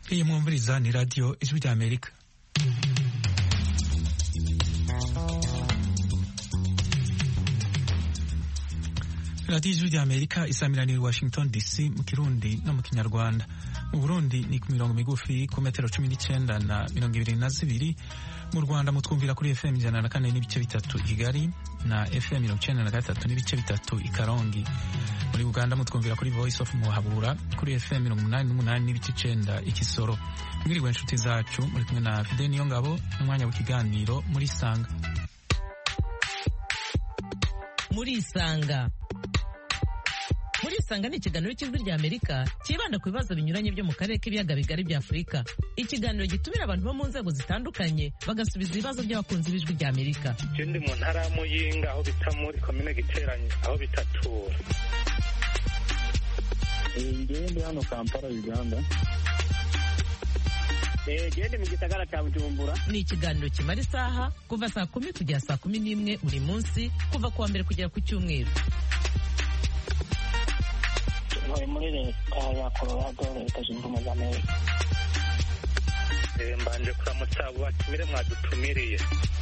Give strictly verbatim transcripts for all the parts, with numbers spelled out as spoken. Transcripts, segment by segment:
Iyi mwumviriza ni radio Ijwi rya Amerika. Radio Ijwi rya Amerika isamiraniye Washington D C mu Kirundi no mu Kinyarwanda. Mu Burundi ni ku mirongo migufi ku metero cumi n'icenda na mirongo ibiri na zibiri. Mu Rwanda mutwumvira kuri F M ijana na kane n'ibice bitatu i Kigali na F M mirongo icenda na gatatu n'ibice bitatu i Karongi. Muri Uganda mutwumvira kuri Voice of Muhabura kuri F M mirongo umunani n'umunani n'ibice icenda i Kisoro. Mwiriwe inshuti zacu muri kumwe na Fidel Niyongabo n'umwanya w'ikiganiro muri Sanga. Muri Sanga Muri Sanga ni ikiganiro cy'Ijwi rya Amerika kibanda ku bibazo binyuranye byo mu karere k'ibiyaga bigari bya Afurika. Ikiganiro gitumira abantu bo mu nzego zitandukanye bagasubiza ibibazo by'abakunzi b'Ijwi rya Amerika. Ndi mu ntara ya Muyinga aho bita muri komine Giteranye aho bitatura. Ndi hano Kampala Uganda. Eh gende mu gisagara cya Bujumbura. Ni ikiganiro kimara isaha kuva saa kumi kugera saa kumi n'imwe buri munsi kuva kuwa mbere kugera ku cyumweru. Muri leta ya Colorado leta zunze ubumwe za Amerika. Mbanje kuramutsa abo batumire mwadutumiriye.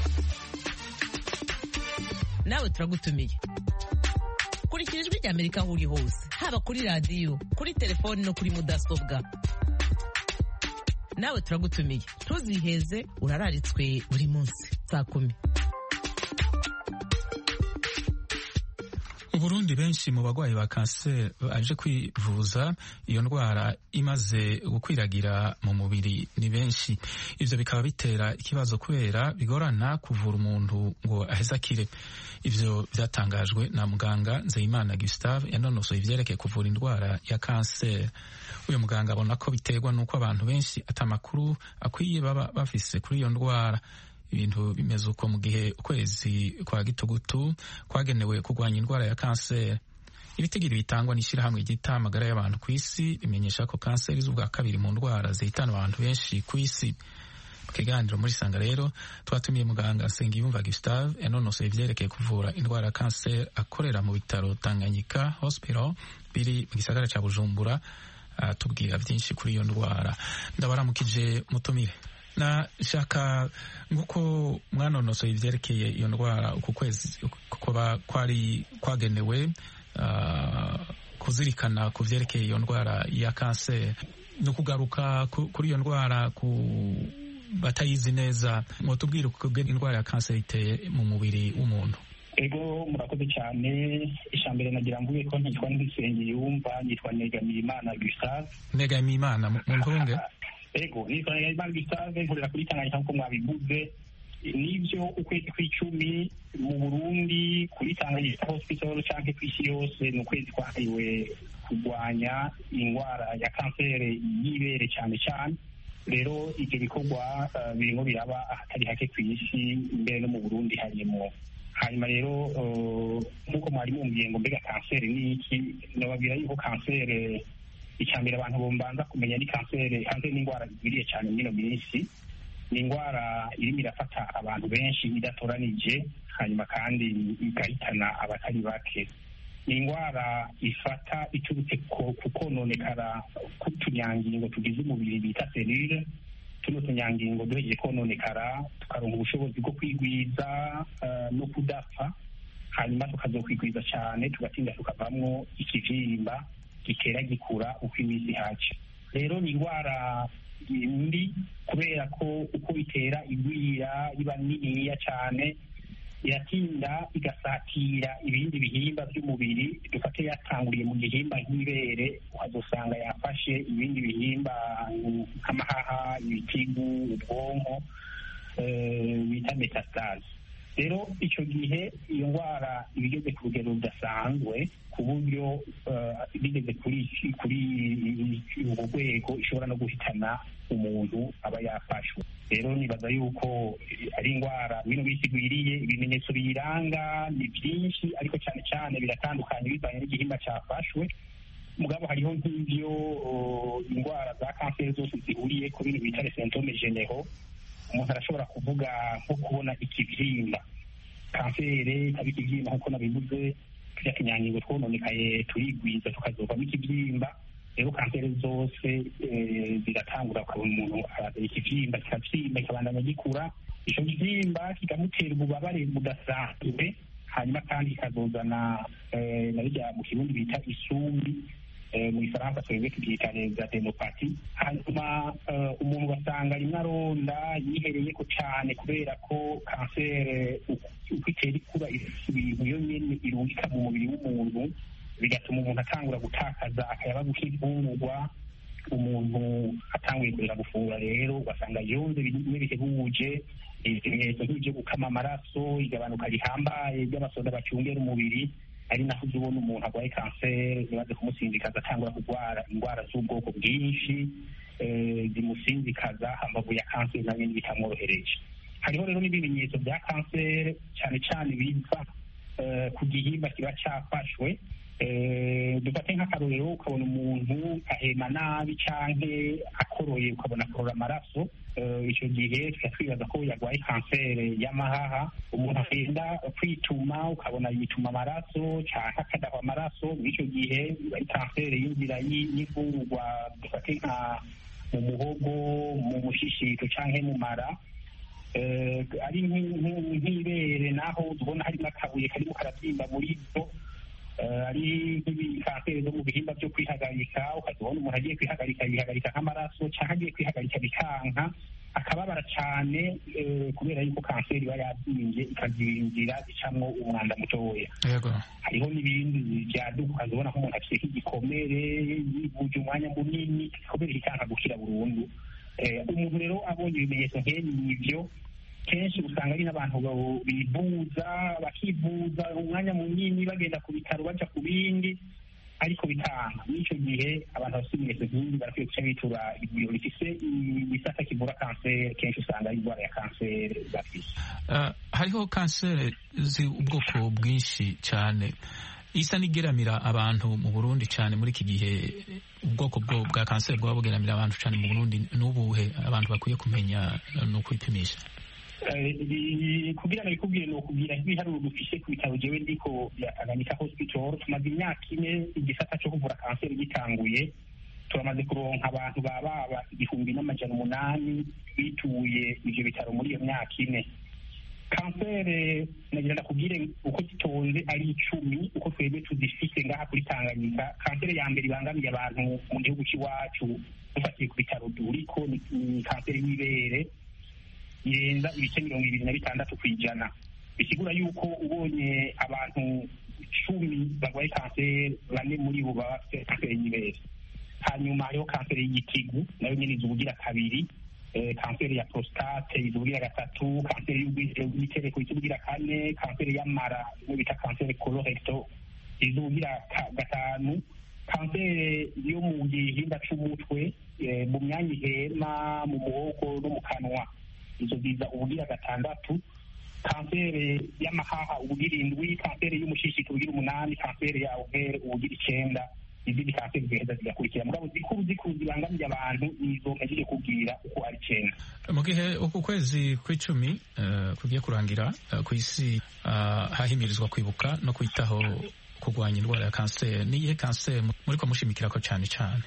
Nawe turagutumiye. Kurikira Ijwi rya Amerika aho uri hose, haba kuri radio, kuri telefoni no kuri mudasobwa. Nawe turagutumiye. Tuziheze urararitswe buri munsi saa kumi. Burundi benshi mu bagwayi ba kanseri aje kwivuza iyo ndwara imaze gukwiragira mu mubiri ni benshi. Ivyo bikaba bitera ikibazo kubera bigorana kuvura umuntu ngo aheze akire. Ivyo vyatangajwe na muganga Nzeyimana Gustave yanonosoye ivyerekeye kuvura indwara ya kanseri. Uyu muganga abona ko biterwa nuko abantu benshi atamakuru akwiye baba bafise kuri iyo ndwara. Ibintu bimeze uko mu gihe ukwezi kwa gitugutu kwagenewe kurwanya indwara ya kanseri. Ibitigiri bitangwa n'ishyirahamwe ryita amagara y'abantu ku isi bimenyesha ko kanseri z'ubwa kabiri mu ndwara zihitana abantu benshi ku isi. Mu kiganiro muri Sanga rero twatumiye muganga Nsengiyumva Gustave yanonosoye ivyerekeye kuvura indwara ya kanseri akorera mu bitaro Tanganyika Hospital biri mu gisagara ca Bujumbura. Tubwira byinshi kuri iyo ndwara. Ndabaramukije mutumire. Na shaka nguko mwanonosoye ivyerekeye iyo ndwara uku kwezi kuba kwari kwagenewe uh, kuzirikana ku vyerekeye iyo ndwara ya kanseri no kugaruka ku, kuri iyo ndwara ku batayizi neza mwotubwira uko indwara ya kanseri iteye mu mubiri w'umuntu. Ego murakoze cyane. Ishambere nagira mvuge ko ntitwa Nsengiyumva nitwa Negamirimana Gustave. Negamirimana mu ntunge. Ego nitwa Negamirimana Gustave nkorera kuri Tanganyika nkuko mwabivuze. Nivyo ukwezi kw'icumi mu Burundi kuri Tanganyika Hospital canke kw'isi yose ni ukwezi kwahariwe kurwanya indwara ya kanseri y'ibere cyane cyane. Rero ivyo bikorwa uh, birimo biraba ahatari hake kw'isi mbere no mu Burundi harimo. Hanyuma rero nk'uko mwari mumbwiye ngo mbega kanseri ni iki, nababwira yuko kanseri icyambere abantu bombanza kumenya ni kanseri. Kanseri ni indwara igwiriye cyane mino minsi, ni indwara irimo irafata abantu benshi idatoranije, hanyuma kandi igahitana abatari bake. Ni indwara ifata iturutse ku kononekara k'utunyangingo tugize umubiri bita selule. Tuno tunyangingo duhejeje kononekara tukaronka ubushobozi bwo kwigwiza uh, no kudapfa, hanyuma tukazokwigwiza cyane tugatinda tukavamwo ikivyimba gitera gikura uko iminsi haje. Rero ni indwara mbi kubera ko uko bitera igwira iba niniya cyane, iratinda igasatira ibindi bihimba by'umubiri. Dufate yatanguriye mu gihimba nk'ibere ukazosanga yafashe ibindi bihimba nk'amahaha, ibitigu, ubwonko bita metastase. Rero icyo gihe iyo ndwara ibigeze ku rugero rudasanzwe ku buryo bigeze kuri kuri urwo rwego ishobora no guhitana umuntu aba yafashwe. Rero nibaza yuko ari indwara bino bisigwiriye. Ibimenyetso biyiranga ni byinshi ariko cyane cyane biratandukanye bivanye n'igihimba cyafashwe. Mugabo hariho nk'ibyo indwara za kanseri zose zihuriye ku bintu bita symptômes généraux. Umuntu arashobora kuvuga nko kubona ikivyimba. Kanseri ikaba ikivyimba nk'uko nabivuze, kirya kinyangingo twononekaye turigwiza tukazovamo ikivyimba. rero kanseri zose ziratangura ukabona umuntu ikibyimba kikabyimba kikabandanya gikura, icyo kibyimba kikamutera ububabare budasanzwe, hanyuma kandi kikazozana na bijya mu kirundi bita isumbi, mu gifaransa twebwe tubyita adenopati. Hanyuma umuntu ugasanga rimwe aronda yihereyeko cyane kubera ko kanseri uko itera ikura ibintu yo nyene irungika mu mubiri w'umuntu, bigatuma umuntu atangura gutakaza akayabagu k'imfungurwa, umuntu atanguye kurera gufungura rero ugasanga yonze bimwe bihebuje, ibimenyetso nk'ibyo gukama amaraso, igabanuka rihambaye ry'abasoda bacungera umubiri, ari naho uza ubona umuntu arwaye kanseri ntibaze kumusinzikaza atangura kurwara indwara z'ubwoko bwinshi zimusinzikaza hambavu ya kanseri nayo nyine bitamworohereje. Hariho rero n'ibimenyetso bya kanseri cyane cyane biva ku gihimba kiba cyafashwe. Dufate nk'akarorero ukabona umuntu ahema nabi canke akoroye ukabona akorora amaraso, icyo gihe twibaza ko yarwaye kanseri y'amahaha. Umuntu agenda kwituma ukabona yituma amaraso canke akadahwa amaraso, muri icyo gihe ari kanseri y'inzira y'imfungurwa, dufate nka mu muhogo, mu mushishito canke mu mara. Ari nk'ibere naho tubona harimo akabuye karimo karabyimba muri byo, ari nk'ibikanseri zo mu bihimba byo kwihagarika, ukazibona umuntu agiye kwihagarika yihagarika nk'amaraso cyangwa agiye kwihagarika bikanka, akababara cyane kubera yuko kanseri iba yabyimbye ikazinjira icamwo umwanda mutoya. Hariho n'ibindi byaduka ukazibona nk'umuntu afite nk'igikomere yivuje umwanya munini, igikomere kikanka gukira burundu. Umuntu rero abonye ibimenyetso nk'ibyo kenshi usanga ari n'abantu bivuza bakivuza umwanya munini bagenda ku bitaro baja ku bindi, ariko bitanga. N'icyo gihe abantu bafite ibimenyetso nk'ibi barakwiye guca bitura ivuriro rifise igisata kivura kanseri, kenshi usanga ari indwara ya kanseri bafise. Hariho kanseri z'ubwoko bwinshi cyane isa n'igeramira abantu mu Burundi cyane muri iki gihe. Ubwoko bwa kanseri bwaba bugeramira abantu cyane mu Burundi n'ubuhe abantu bakwiye kumenya no kwipimisha? Kugira ngo bikubwire ni ukubwira nk'ibiharuro dufise ku bitaro jewe ndiko bya Tanganyika Hospital. Tumaze imyaka ine igisata cyo kuvura kanseri gitanguye, turamaze kuronka abantu bababa igihumbi n'amajana umunani bituye ivyo bitaro muri iyo myaka ine. Kanseri nagira ndakubwire uko zitonze ari icumi uko twebwe tuzifise ngaha kuri Tanganyika. Kanseri ya mbere ibangamiye abantu mu gihugu cy'iwacu dufatiye ku bitaro duriko ni kanseri y'ibere, irenza ibice mirongo ibiri na bitandatu ku ijana. Bisigura yuko ubonye abantu icumi barwaye kanseri, bane muri bo baba bafite kanseri y'ibere. Hanyuma hariho kanseri y'igitigu nayo nyine izubugira kabiri, kanseri ya prostate izubugira gatatu, kanseri y'igitereko izubugira kane, kanseri y'amara iyo bita kanseri colorectal izubugira gatanu, kanseri yo mu gihimba c'umutwe, mu myanya ihema, mu muhogo no mu kanwa izo biza ubugira gatandatu, kanseri y'amahaha ubugira indwi, kanseri y'umushishito ubugira umunani, kanseri ya overe ubugira icyenda. Izindi kanseri ziheza zigakurikira, mugabo zikuru zikuru zibangamiye abantu nizo ntegereje kubwira uko ari icyenda. Mu gihe uku kwezi kw'icumi kugiye kurangira ku isi hahimirizwa kwibuka no kwitaho kurwanya indwara ya kanseri, niyihe kanseri muriko mushimikirako cyane cyane?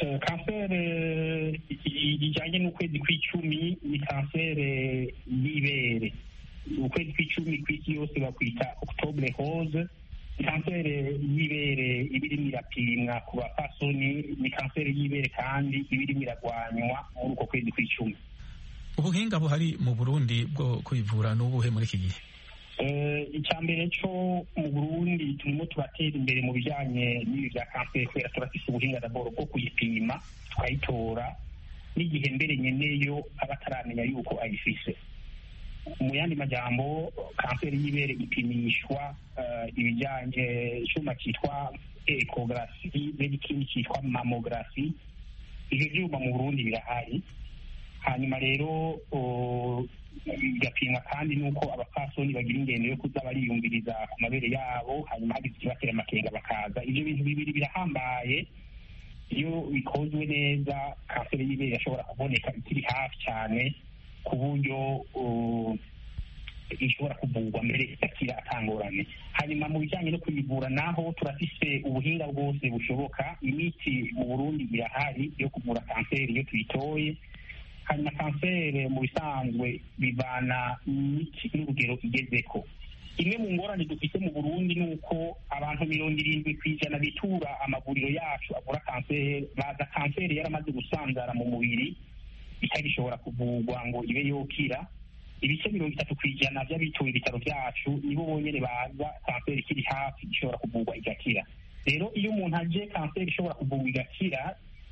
Kanseri ijyanye n'ukwezi kw'icumi ni kanseri y'ibere. Ukwezi kw'icumi ku isi yose bakwita Octobre Rose. Kanseri y'ibere iba irimo irapimwa ku bapfasoni, ni kanseri y'ibere kandi iba irimo iragwanywa muri uko kwezi kw'icumi. Ubuhinga buhari mu Burundi bwo kwivura n'ubuhe muri iki gihe? Icya mbere cyo mu Burundi turimo turatera imbere mu bijyanye n'ibi bya kanseri kubera turafise ubuhinga daboro bwo kuyipima tukayitora n'igihe mbere nyeneyo abataramenya yuko ayifise. Mu yandi majambo kanseri y'ibere ipimishwa ibijyanye icyuma cyitwa ecography n'ikindi cyitwa mammographie. Ivyo vyuma mu Burundi birahari. Hanyuma rero bigapimwa kandi nuko abapfasoni bagira ingendo yo kuza bariyumviriza ku mabere yabo, hanyuma hagize ikibatera amakenga bakaza. Ivyo bintu bibiri birahambaye. Iyo bikozwe neza kanseri y'ibere irashobora kuboneka ikiri hafi cyane ku buryo ishobora kuvurwa mbere igakira atangorane. Hanyuma mu bijyanye no kuyivura naho turafise ubuhinga bwose bushoboka. Imiti mu Burundi irahari yo kuvura kanseri iyo tuyitoye. Hanyuma kanseri mu bisanzwe bivana n'urugero igezeko. Imwe mu ngorane dufite mu Burundi ni uko abantu mirongo irindwi ku ijana bitura amavuriro yacu avura kanseri baza kanseri yaramaze gusanzara mu mubiri itagishobora kuvurwa ngo ibe yokira. Ibice mirongo itatu ku ijana by'abituye ibitaro byacu nibo bonyine baza kanseri ikiri hafi ishobora kuvurwa igakira. Rero iyo umuntu aje kanseri ishobora kuvurwa igakira,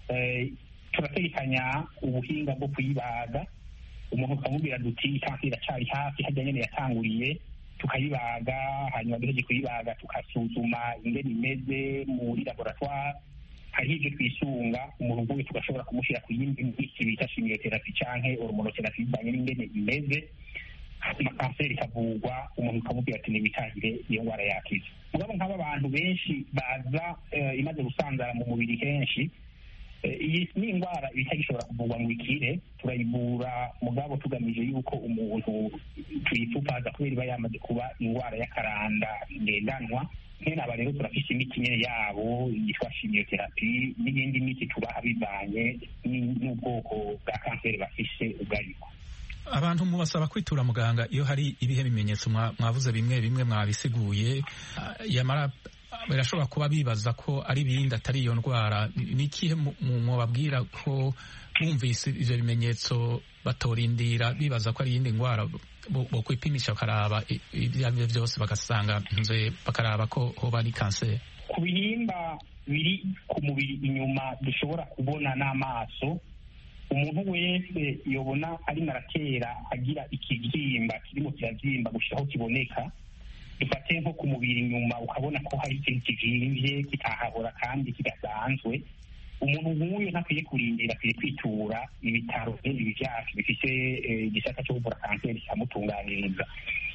turategekanya ubuhinga bwo kuyibaga. Umuntu ukamubwira duti kanseri iracari hafi hajya nyene yatanguriye, tukayibaga. Hanyuma duheje kuyibaga tukasuzuma ingene imeze muri laboratoire. Hari ibyo twisunga umuntu nk'uyu tugashobora kumushyira ku yindi miti bita chimiotherapy canke hormonotherapy bivanye n'ingene imeze. Hanyuma kanseri ikavurwa, umuntu ukamubwira ati nibitahire iyo ndwara yakize. Mugabo nk'aba bantu benshi baza imaze gusanzara mu mubiri henshi, iyi ni indwara itagishobora kuvurwa ngo ikire. Turayivura mugabo tugamije yuko umuntu tuyipfupaza kubera iba yamaze kuba indwara y'akaranda ngendanwa. Nkene aba rero turafise imiti nyene yabo yitwa chimiotherapy n'iyindi miti tubaha bivanye n'ubwoko bwa kanseri bafise ubwo ariko. Abantu mubasaba kwitura muganga iyo hari ibihe bimenyetso mwavuze bimwe bimwe mwabisiguye, yamara birashobora kuba bibaza ko ari ibindi atari iyo ndwara. Ni ikihe mwababwira ko bumvise ivyo bimenyetso batorindira bibaza ko ari iyindi ndwara, bo kwipimisha bakaraba ibyo ari byo byose bagasanga nze bakaraba ko hoba ari kanseri? Ku bihimba biri ku mubiri inyuma dushobora kubona n'amaso, umuntu wese yobona arimo aratera agira ikibyimba kirimo kirabyimba gushira aho kiboneka. Dufate nko ku mubiri inyuma ukabona ko hari ikintu kivimvye kitahabora kandi kidasanzwe, umuntu nk'uyu ntakwiye kurindira, akwiye kwitura ibitaro ibi vyacu bifise igisata cyo kuvura kanseri kikamutunganiriza.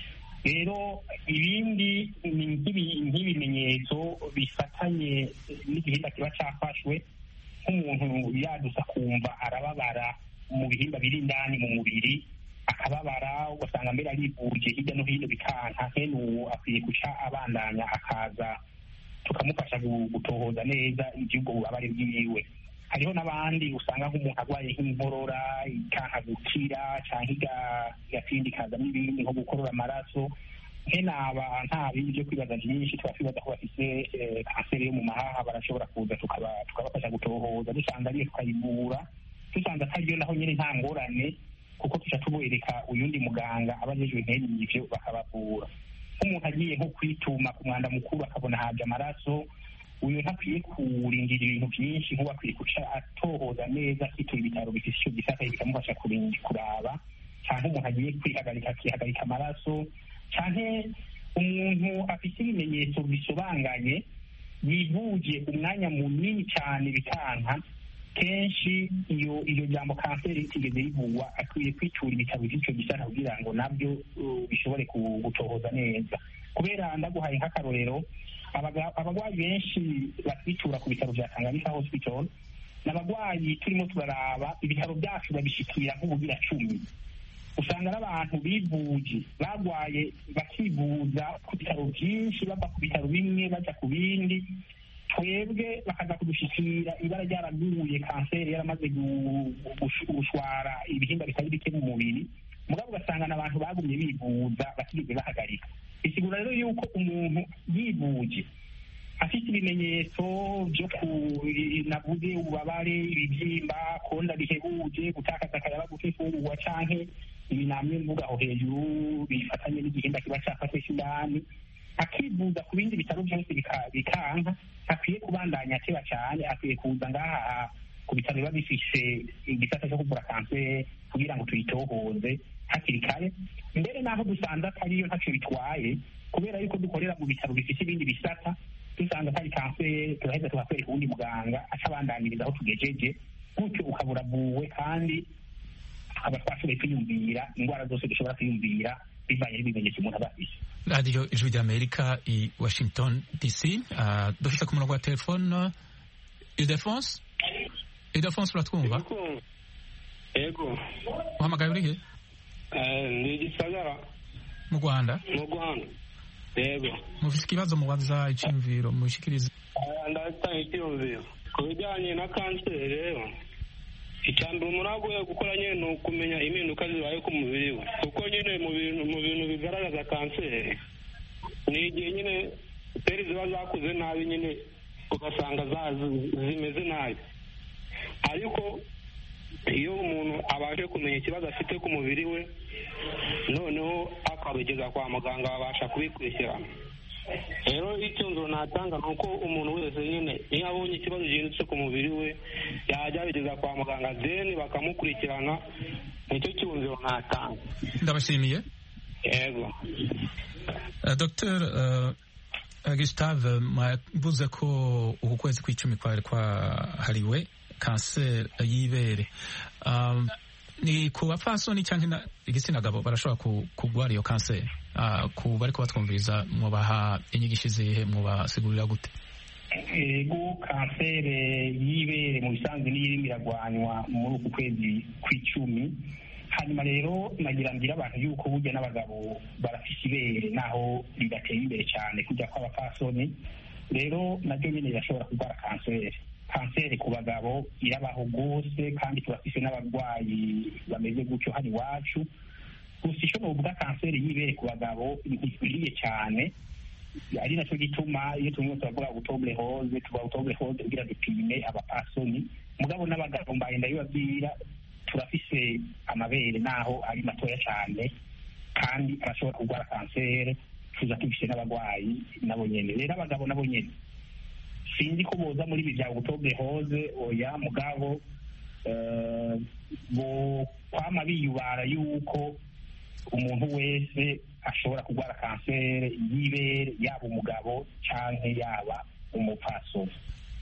Rero ibindi nk'ibimenyetso bifatanye n'igihimba kiba cafashwe, nk'umuntu yadusa kumva arababara mu bihimba biri indani mu mubiri, akababara ugasanga mbere arivuje hirya no hino bikanka, nkene uwo akwiye guca abandanya akaza tukamufasha gutohoza neza iby'ubwo bubabare bwiwe. Hariho n'abandi usanga nk'umuntu arwaye nk'inkorora ikanka gukira canke igatindi kazamo ibindi nko gukorora amaraso. Nkene aba nta bindi byo kwibaza byinshi, tuba twibaza ko bafise kanseri yo mu mahaha, barashobora kuza tukabafasha gutohoza. Dusanga ariyo tukayivura, dusanze atariyo naho nyine nta ngorane, kuko tuca tubereka uyundi muganga abajejwe nkene ivyo bakabavura. Nk'umuntu agiye nko kwituma ku mwanda mukuru akabona haje amaraso, uyu ntakwiye kurindira ibintu byinshi, nk'ubu akwiye guca atohoza neza, akitura ibitaro bifise ico gisata bikamufasha kuraba. Canke umuntu agiye kwihagarika akihagarika amaraso, canke umuntu afite ibimenyetso bisobanganye yivuje umwanya munini cyane bikanka, kenshi iyo iyo jambo kanseri itigeze rivugwa, akwiye kwitura ibitaro by'icyo gisata kugira ngo nabyo bishobore gutohoza neza. Kubera ndaguhaye nk'akarorero, abagwayi benshi batwitura ku bitaro bya Tanganyika Hospital n'abagwayi turimo turaraba ibitaro byacu babishikira nk'ubugira cumi. Usanga n'abantu bivuje bagwaye bakivuza ku bitaro byinshi, bava ku bitaro bimwe baja ku bindi, twebwe bakaza kudushikira ibara ryaraguye, kanseri yaramaze gushwara ibihimba bitari bike mu mubiri, mugabo ugasanga n'abantu bagumye bivuza batigeze bahagarika. Bisigura rero yuko umuntu yivuje afite ibimenyetso byo navuze, ububabare, ibibyimba, konda bihebuje, gutakaza akayabagu k'imfungurwa canke ibinamye mvuga aho hejuru bifatanye n'igihimba kiba cafashwe indani, akivuza ku bindi bitaro byose bikanka, akwiye kubandanya ateba cyane, akwiye kuza ngaha ku bitaro biba bifise igisata cyo kuvura kanseri kugira ngo tuyitohoze hakiri kare. Mbere naho dusanze atariyo ntacyo bitwaye, kubera yuko dukorera mu bitaro bifite ibindi bisata, dusanga atari kanseri turaheza tugakwereka uwundi muganga acabandaniriza aho tugejeje, gutyo ukabura buwe kandi tukaba twashoboye kwiyumvira indwara zose dushobora kwiyumvira bivanye n'ibimenyetso umuntu aba afise. Radio Ijwi ry'Amerika i Washington D C. Uh, dufite ku murongo wa telefone Ildefonse. Ildefonse, uratwumva? Ego. Uhamagaye urihe? Eh, ndi Gisagara. mu Rwanda mu Rwanda yego mufise ikibazo mubaza iciyumviro mushikiriza ndatanga icyumviro ku bijyanye na kanseri rero icyambere umuntu agoye gukora nyine ni ukumenya impinduka zibaye ku mubiri we kuko nyine mu bintu mu bintu bigaragaza kanseri ni igihe nyine seri ziba zakuze nabi nyine ugasanga zimeze nabi ariko iyo umuntu abashe kumenya ikibazo afite ku mubiri we noneho akabigeza kwa muganga babasha kubikurikirana rero icyumviro natanga ni uko umuntu wese nyine iyo abonye ikibazo gihindutse ku mubiri we yajya abigeza kwa muganga deni bakamukurikirana nicyo cyumviro natanga. Ndabashimiye. Yego. Uh, Docteur uh, Gustave mwavuze ko uku kwezi kw'icumi kwari kwahariwe kanseri y'ibere. Um, ni ku bapfasoni cyangwa igitsina gabo barashobora kurwara iyo kanseri? Uh, ku bari kubatwumviriza mubaha inyigisho zihe mubasigurira gute? Ego kanseri y'ibere mu bisanzwe niyo irimo iragwanywa muri uku kwezi kw'icumi. Hanyuma rero nagira mbwira abantu yuko burya n'abagabo barafise ibere naho ridateye imbere cyane kujya kw'abapfasoni. Rero naryo nyine rirashobora kurwara kanseri. Kanseri ku bagabo irabaho rwose kandi turafise n'abarwayi bameze gutyo hano iwacu. Gusa icyo novuga kanseri y'ibere ku bagabo ntikwiriye cyane, ari nacyo gituma iyo tumwe turavuga octobre rose tuvuga octobre rose kugira dupime abapfasoni. Mugabo n'abagabo mbaye ndabibabwira turafise amabere naho ari matoya cyane kandi arashobora kurwara kanseri, tuza tubise n'abarwayi nabo nyene. Rero abagabo nabo nyene sinzi ko boza muri ibi bya octobre rose, oya mugabo uh, bo kwama biyubara yuko umuntu wese ashobora kurwara kanseri y'ibere, yaba umugabo canke yaba umupfasoni.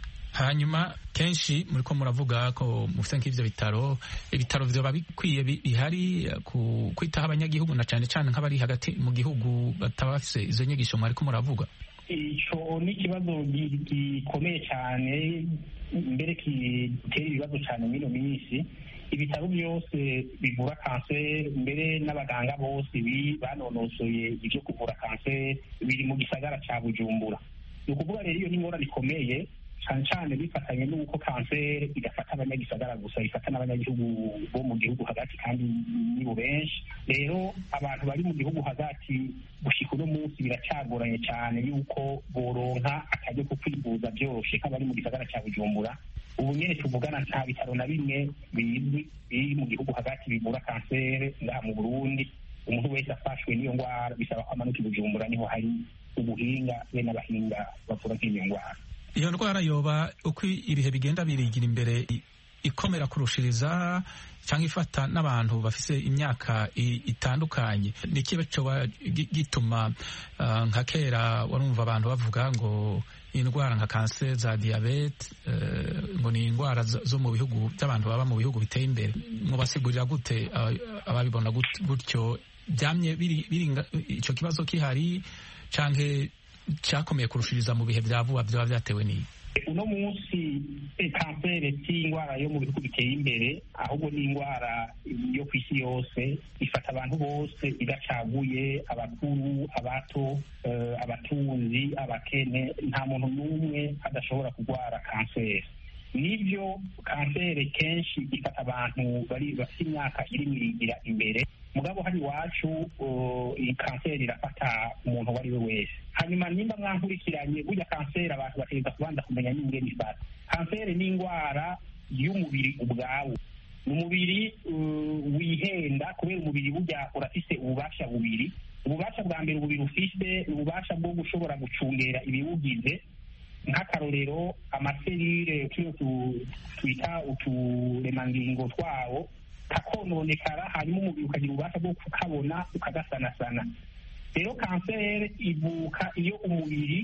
Hanyuma kenshi muriko muravuga ko mufite nk'ivyo bitaro ibitaro vyoba bikwiye bihari ku kwitaho abanyagihugu na cane cane nk'abari hagati mu gihugu bataba bafise izo nyigisho mwariko muravuga. Ico ni ikibazo gikomeye cyane mbere kitera ibibazo cyane muri ino minsi. Ibitaro byose bivura kanseri mbere n'abaganga bose banonosoye ibyo kuvura kanseri biri mu gisagara ca Bujumbura. Ni ukuvuga rero iyo ni ingorane ikomeye cyane cyane bifatanye n'uko kanseri idafata abanyagisagara gusa, ifata n'abanyagihugu bo mu gihugu hagati kandi nibo benshi. Rero abantu bari mu gihugu hagati gushika uno munsi biracagoranye cyane yuko boronka akaryo ko kwivuza byoroshe nk'abari mu gisagara cya Bujumbura. Ubu nyene tuvugana nta bitaro na bimwe bizwi biri mu gihugu hagati bivura kanseri ngaha mu Burundi. Umuntu wese afashwe n'iyo ndwara bisaba ko amanuka i Bujumbura, niho hari ubuhinga be n'abahinga bavura nk'iyo ndwara. Iyo ndwara yoba uko ibihe bigenda birigira imbere ikomera kurushiriza cyangwa ifata n'abantu bafise imyaka itandukanye, ni kiba coba gituma uh, nka kera warumva abantu bavuga ngo indwara nka kanseri za diabete uh, ngo ni indwara zo mu bihugu by'abantu baba mu bihugu biteye imbere. Mubasigurira gute uh, ababibona gutyo? Byamye biri ico kibazo kihari canke cyakomeye kurushiriza mu bihe bya vuba byaba byatewe n'iyi? Uno munsi kanseri si indwara yo mu bihugu biteye imbere, ahubwo ni indwara yo ku isi yose, ifata abantu bose idacaguye, abakuru, abato, uh, abatunzi, abakene, nta muntu n'umwe adashobora kurwara kanseri. Nibyo kanseri kenshi ifata abantu bari bafite imyaka iri mirigira imbere, mugabo hari iwacu iyi kanseri irafata umuntu uwo ari we wese. Hanyuma nimba mwankurikiranye, burya kanseri abantu bategereza kubanza kumenya n'ingene ifata. Kanseri ni indwara y'umubiri ubwawo, ni umubiri wihenda kubera umubiri burya urafise ububasha bubiri. Ububasha bwa mbere umubiri ufise ni ububasha bwo gushobora gucungera ibiwugize, nk'akarorero amaserire tuyo twita uturemangingo twawo kakononekara, hanyuma umubiri ukagira ububasha bwo kukabona ukagasanasana. Rero kanseri ivuka iyo umubiri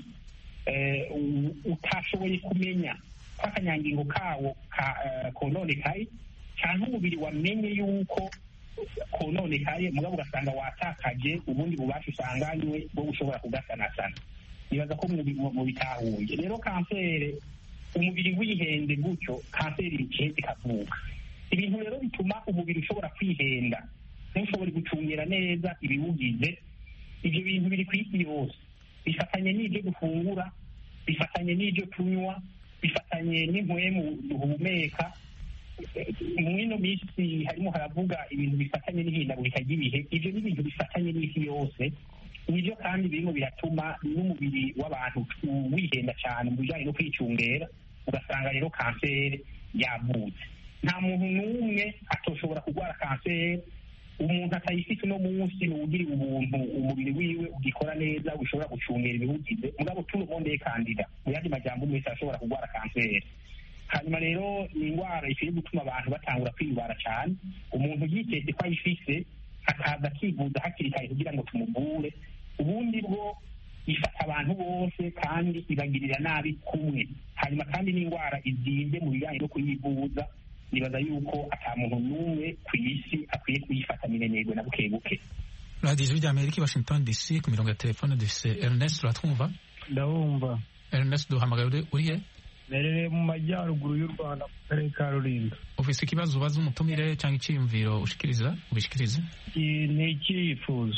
eh, utashoboye kumenya ko akanyangingo kawo ka, uh, kononekaye, cyangwa umubiri wamenye yuko kononekaye mugabo ugasanga watakaje ubundi bubasha usanganywe bwo gushobora kugasanasana. Nibaza ko mu bitahuye. Rero kanseri umubiri wihende gutyo, kanseri ikiheze ikavuka. Ibintu rero bituma umubiri ushobora kwihenda, ntushobore gucungera neza ibiwugize, ibyo bintu biri ku isi yose, bifatanye n'ibyo dufungura, bifatanye n'ibyo tunywa, bifatanye n'impwemu duhumeka. Mu ino minsi harimo haravuga ibintu bifatanye n'ihindagurika ry'ibihe, ibyo ni ibintu bifatanye n'isi yose, nibyo kandi birimo biratuma n'umubiri w'abantu wihenda cyane mu bijyanye no kwicungera, ugasanga rero kanseri yavutse. Nta muntu n'umwe atoshobora kurwara kanseri, umuntu atayifite uno munsi ni ugiriwe ubuntu umubiri wiwe ugikora neza, ushobora gucungera ibiwugize, mugabo turumondeye kandida, mu yandi majambo umuntu wese arashobora kurwara kanseri. Hanyuma rero ni indwara ikwiye gutuma abantu batangura kwibara cyane, umuntu yiteze ko ayifise akaza akivuza hakiri kare kugira ngo tumuvure, ubundi bwo ifata abantu bose kandi ibagirira nabi kumwe. Hanyuma kandi n'indwara izimvye mu bijyanye no kuyivuza, nibaza yuko ata muntu n'umwe ku isi akwiye kuyifata minenegwe na buke buke. radiyo ijwi ry'amerika Washington D C, ku mirongo ya telefone dufise Ernest, uratwumva? Ndabumva. Ernest, duhamagaye urihe? Nerere mu majyaruguru y'u Rwanda mu karere ka Rulindo. Ufise ikibazo ubaza umutumire cyangwa icyiyumviro ushikiriza ubishikirize? Ni icyifuzo.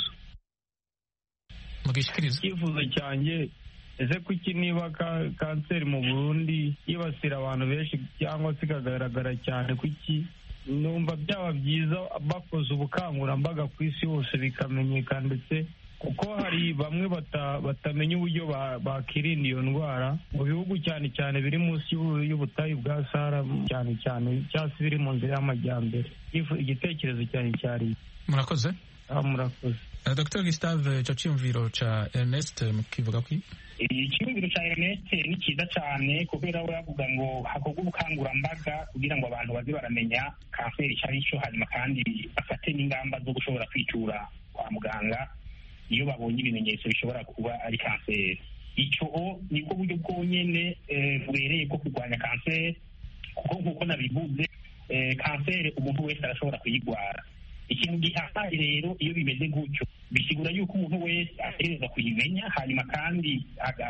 Mugishikiriza. Icyifuzo cyanjye, ese kuki niba kanseri mu Burundi yibasira abantu benshi cyangwa se ikagaragara cyane, kuki numva byaba byiza bakoze ubukangurambaga ku isi hose bikamenyekana, ndetse kuko hari bamwe batamenya uburyo bakirinda iyo ndwara mu bihugu cyane cyane biri munsi y'ubutayu bwa Sahara, cyane cyane cyangwa se biri mu nzira y'amajyambere. Igitekerezo cyane cyari. Murakoze. Murakoze. Doctor Gustave, icyo cyiyumviro cya Ernest mukivuga kwi? Icyumviro cya Ernest ni cyiza cyane, kubera we yavuga ngo hakorwa ubukangurambaga kugira ngo abantu baze baramenya kanseri icyo ari cyo, hanyuma kandi bafate n'ingamba zo gushobora kwitura kwa muganga iyo babonye ibimenyetso bishobora kuba ari kanseri. Icyo nibwo buryo bwonyine bubereye bwo kurwanya kanseri, kuko nk'uko nabivuze, kanseri umuntu wese arashobora kuyirwara. Ikintu gihambaye rero iyo bimeze gutyo, bisigura yuko umuntu wese ategereza kuyimenya, hanyuma kandi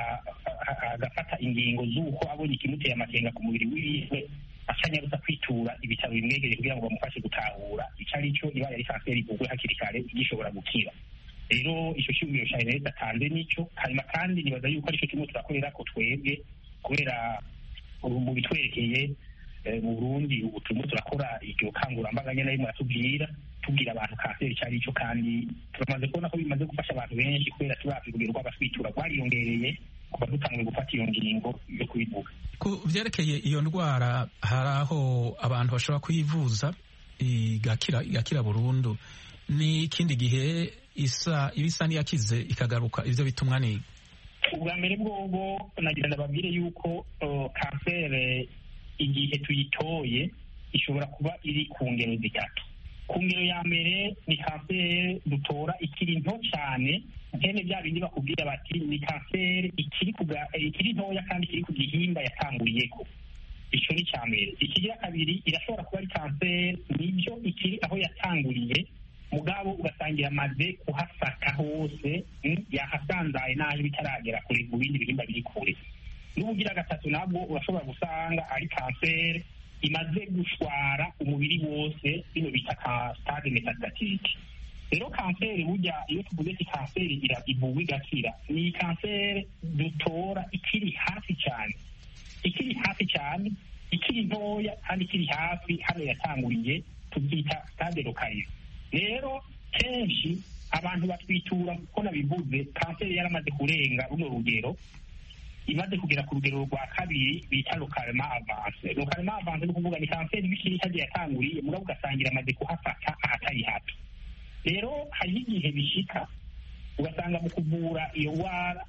agafata ingingo z'uko abonye ikimuteye amakenga ku mubiri wiwe acanyaruza kwitura ibitaro bimwegereye kugira ngo bamufashe gutahura icyo ari cyo, ibaye ari kanseri ivurwe hakiri kare igishobora gukira. Rero icyo cyumviro cya Ernest atanze nicyo, hanyuma kandi nibaza yuko aricyo kimwe turakorera ko twebwe, kubera mu bitwerekeye mu Burundi ubu turimo turakora iryo kangurambaga nyine arimo aratubwira tubwira abantu kanseri icyo ari cyo, kandi turamaze kubona ko bimaze gufasha abantu benshi, kubera turazi urugero rw'abatwitura rwariyongereye kuva dutanguye gufata iyo ngingo yo kuyivuga. Ku byerekeye iyo ndwara, hari aho abantu bashobora kuyivuza igakira igakira burundu, ni ikindi gihe isa ibisa n'iyakize ikagaruka, ivyo bitumwa ni ubwa mbere bwobo nagira ndababwire yuko kanseri igihe tuyitoye ishobora kuba iri ku ngero zitatu. Ku ngero ya mbere ni kanseri dutora ikiri nto cyane, nkene bya bindi bakubwira bati ni kanseri ikiri ikiri ntoya kandi ikiri ku gihimba yatanguriyeko. Icyo ni cya mbere. Ikigira kabiri, irashobora kuba ari kanseri nibyo ikiri aho yatanguriye, mugabo ugasangira amaze kuhafata hose, yahasanzaye naho bitaragera kure mu bindi bihimba biri kure. N'ubugira gatatu nabwo urashobora gusanga ari kanseri imaze gushwara umubiri wose, bino bita ka stade metastatique. Rero kanseri burya iyo tuvuze ko kanseri ivurwa igakira, ni kanseri dutora ikiri hafi cyane, ikiri hafi cyane, ikiri ntoya kandi ikiri hafi hano yatanguriye, tubyita stade locale. Rero kenshi abantu batwitura kuko nabivuze kanseri yaramaze kurenga runo rugero, imaze kugera ku rugero rwa kabiri bita localement avance. Localement avance ni ukuvuga ni kanseri bikiri hagiye yatanguriye, mugabo ugasangira amaze kuhafata ahatari hato. Rero hari igihe bishika ugasanga mu kuvura iyo ndwara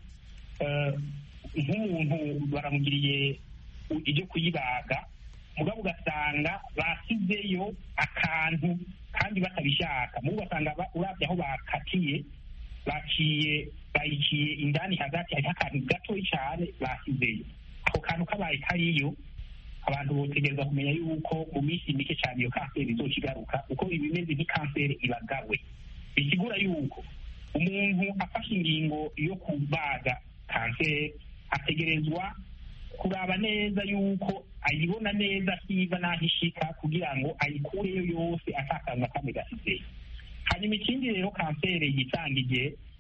nk'umuntu baramugiriye ibyo kuyibaga, mugabo ugasanga basizeyo akantu kandi batabishaka, mugabo ugasanga urabye aho bakatiye baciye bayiciye indani hagati hariho akantu gatoya cyane basizeyo. Ako kantu kabaye kariyo, abantu botegereza kumenya yuko mu minsi mike cyane iyo kanseri izoca igaruka, kuko ibimeze nk'ikanseri ibagawe. Bisigura yuko umuntu afashe ingingo yo kubaga kanseri ategerezwa kuraba neza yuko ayibona neza kiva n'aho ishika, kugira ngo ayikureyo yose atakantu kamwe gasizeyo. Hanyuma ikindi rero kanseri yitangije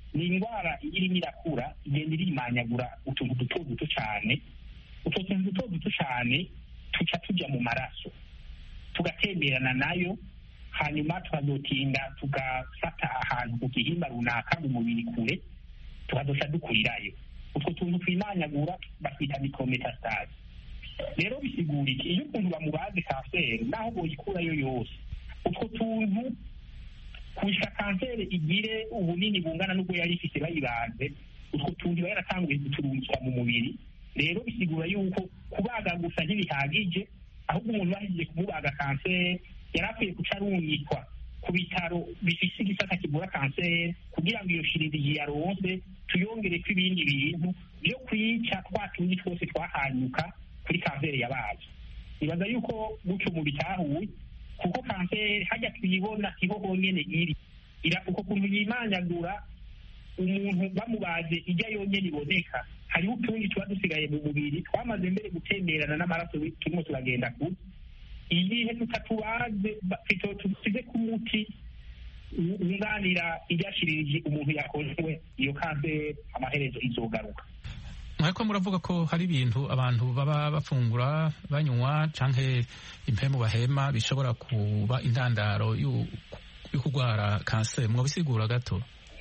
ni indwara irimo irakura igenda irimanyagura utuntu duto duto cyane. utwo tuntu duto duto cyane tuca tujya mu maraso tugatemberana nayo, hanyuma tukazotinda tugafata ahantu ku gihimba runaka mu mubiri kure, tukazoca dukurirayo. utwo tuntu twimanyagura batwita micrometastase. rero bisigura iki? iyo ukuntu bamubaze kanseri naho boyikurayo yose, utwo tuntu kushika kanseri igire ubunini bungana n'ubwo yari ifite bayibaze, utwo tuntu iba yaratanguye guturungika mu mubiri. rero bisigura yuko kubaga gusa ntibihagije, ahubwo umuntu bahigiye kumubaga kanseri yari akwiye guca arungikwa ku bitaro bifise igisata kivura kanseri kugira ngo iyo shiririzi yaronse tuyongereko ibindi bintu byo kwica twa tundi twose twahanyuka kuri kanseri yabaye. nibaza yuko gutyo mu bitahuye, kuko kanseri hajya tuyibona siho honyene iri ira uko kuntu yimanyagura umuntu bamubaze ijya yonyene iboneka. hariho utundi tuba dusigaye mu mubiri twamaze mbere gutemberana n'amaraso turimo turagenda kure. igihe tutatubaze tusize ku muti wunganira iryashirije umuntu yakorewe iyo kanseri, amaherezo izogaruka. mwariko muravuga ko hari ibintu abantu baba bafungura banywa canke impemu bahema bishobora kuba intandaro yo kurwara kanseri, mwobisigura gato?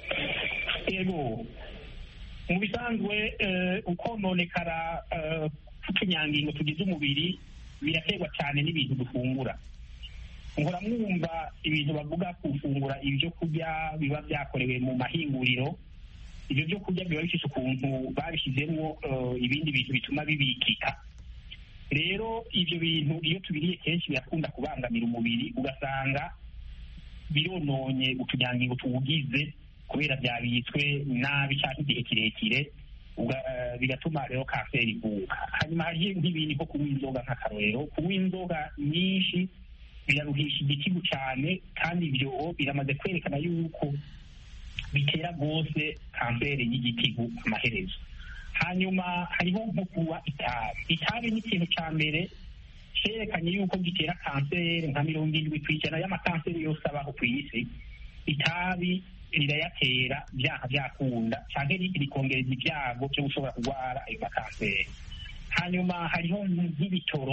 Ego, mu bisanzwe ukononekara k'utunyangingo tugize umubiri biraterwa cyane n'ibintu dufungura. nkora mwumva ibintu bavuga kufungura ibyo kurya biba byakorewe mu mahinguriro. ibyo byo kurya biba bifite ukuntu babishyizemo ibindi bintu bituma bibikika. rero ibyo bintu iyo tubiriye kenshi birakunda kubangamira umubiri, ugasanga birononye utunyangingo tuwugize kubera byabitswe nabi cyangwa igihe kirekire, bigatuma rero kanseri ivuka. hanyuma hari nk'ibindi nko kunywa inzoga nk'akarorero. kunywa inzoga nyinshi biraruhisha igitigu cyane, kandi ibyo biramaze kwerekana yuko bitera rwose kanseri y'igitigu amaherezo. hanyuma hariho nko kunywa itabi. itabi ni ikintu cya mbere cyerekanye yuko gitera kanseri nka mirongo irindwi ku ijana y'amakanseri yose abaho ku isi. itabi rirayatera byaha byakunda cyangwa rikongereza ibyago byo gushobora kurwara ayo makanseri. hanyuma hariho nk'ibitoro.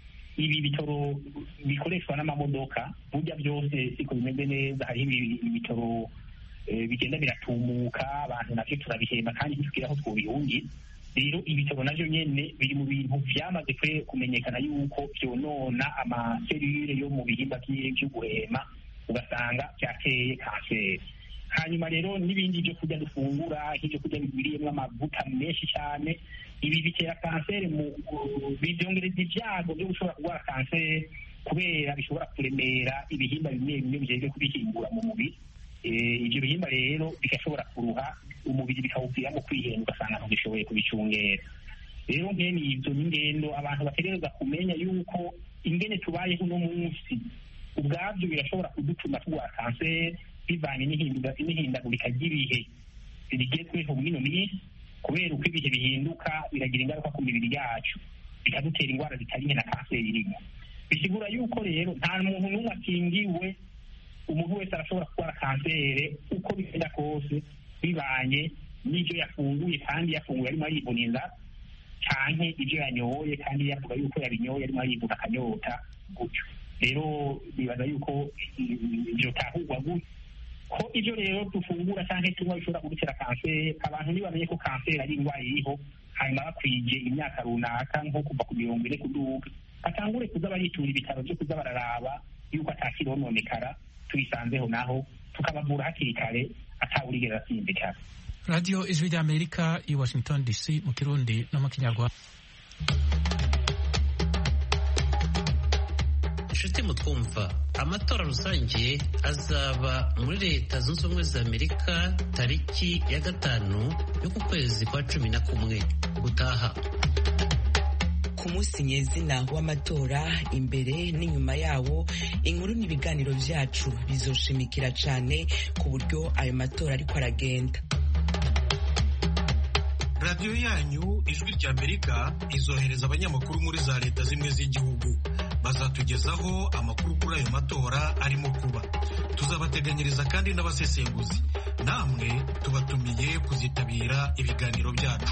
ibi bitoro bikoreshwa n'amamodoka, burya byose siko bimeze neza. hariho ibitoro bigenda biratumuka, abantu navyo turabihemba kandi ntitugire aho twobihungira. rero ibitoro navyo nyene biri mu bintu vyamaze kumenyekana yuko vyonona amaserire yo mu bihimba vyo guhema, ugasanga vyateye kanseri. hanyuma rero n'ibindi byo kurya dufungura, nk'ibyo kurya bigwiriyemo amavuta menshi cyane, ibi bitera kanseri, byongereza ibyago byo gushobora kurwara kanseri kubera bishobora kuremera ibihimba bimwe bimwe bijejwe kubihingura mu mubiri. ibyo bihimba rero bigashobora kuruha umubiri, bikawuviramo kwihenda, ugasanga ntibishoboye kubicungera. rero nkene ibyo n'ingendo abantu bategereza kumenya yuko ingene tubayeho uno munsi ubwabyo birashobora kudutuma turwara kanseri bivanye n'ihindagurika ry'ibihe rigezweho muri ino minsi. kubera uko ibihe bihinduka biragira ingaruka ku mibiri yacu, bikadutera indwara zitari nke na kanseri irimo. bisigura yuko rero nta muntu n'umwe akingiwe. umuntu wese arashobora kurwara kanseri uko bigenda kose, bibanye n'ibyo yafunguye, kandi yafunguye arimo arivuna inzara, canke ibyo yanyoye kandi yavuga yuko yabinyoye arimo arivuna akanyota gutyo. rero bibaza yuko vyotahurwa gutyo ko ibyo rero dufungura canke tunywa bishobora kudutera kanseri. abantu ntibamenye ko kanseri ari indwara iriho, hanyuma bakwije imyaka runaka nko kuva ku mirongo ine kuduga, batangure kuza baritura ibitaro byo kuza bararaba yuko atakirononekara, tubisanzeho naho tukabavura hakiri kare atawurigera asinzikara. Radio Ijwi ry'Amerika i Washington D C mu Kirundi no mu Kinyarwanda. Inshuti mutwumva, amatora rusange azaba muri Leta Zunze Ubumwe za Amerika tariki ya gatanu y'uku kwezi kwa cumi na kumwe gutaha. Ku munsi nyezina w'amatora, imbere n'inyuma yawo, inkuru n'ibiganiro vyacu bizoshimikira cane ku buryo ayo matora ariko aragenda. radiyo yanyu Ijwi ry'Amerika izohereza abanyamakuru muri za leta zimwe z'igihugu bazatugezaho amakuru kuri ayo matora arimo kuba. Tuzabateganyiriza kandi n'abasesenguzi, namwe tubatumiye kuzitabira ibiganiro byacu.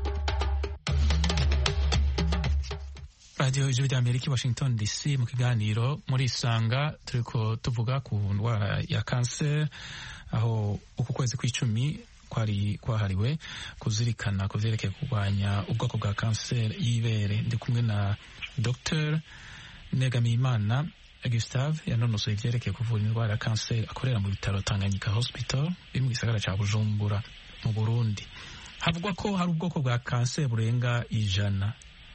Radio Ijwi ry'Amerika i Washington D C, mu kiganiro muri Isanga turiko tuvuga ku ndwara ya kanseri, aho uku kwezi kw'icumi kwari kwahariwe kuzirikana ku vyerekeye kurwanya ubwoko bwa kanseri y'ibere. Ndi kumwe na Docteur Negamiyimana Gustave yanonosoye ivyerekeye kuvura indwara ya kanseri, akorera mu bitaro Tanganyika Hospital biri mu gisagara ca Bujumbura mu Burundi. Havugwa ko hari ubwoko bwa kanseri burenga ijana.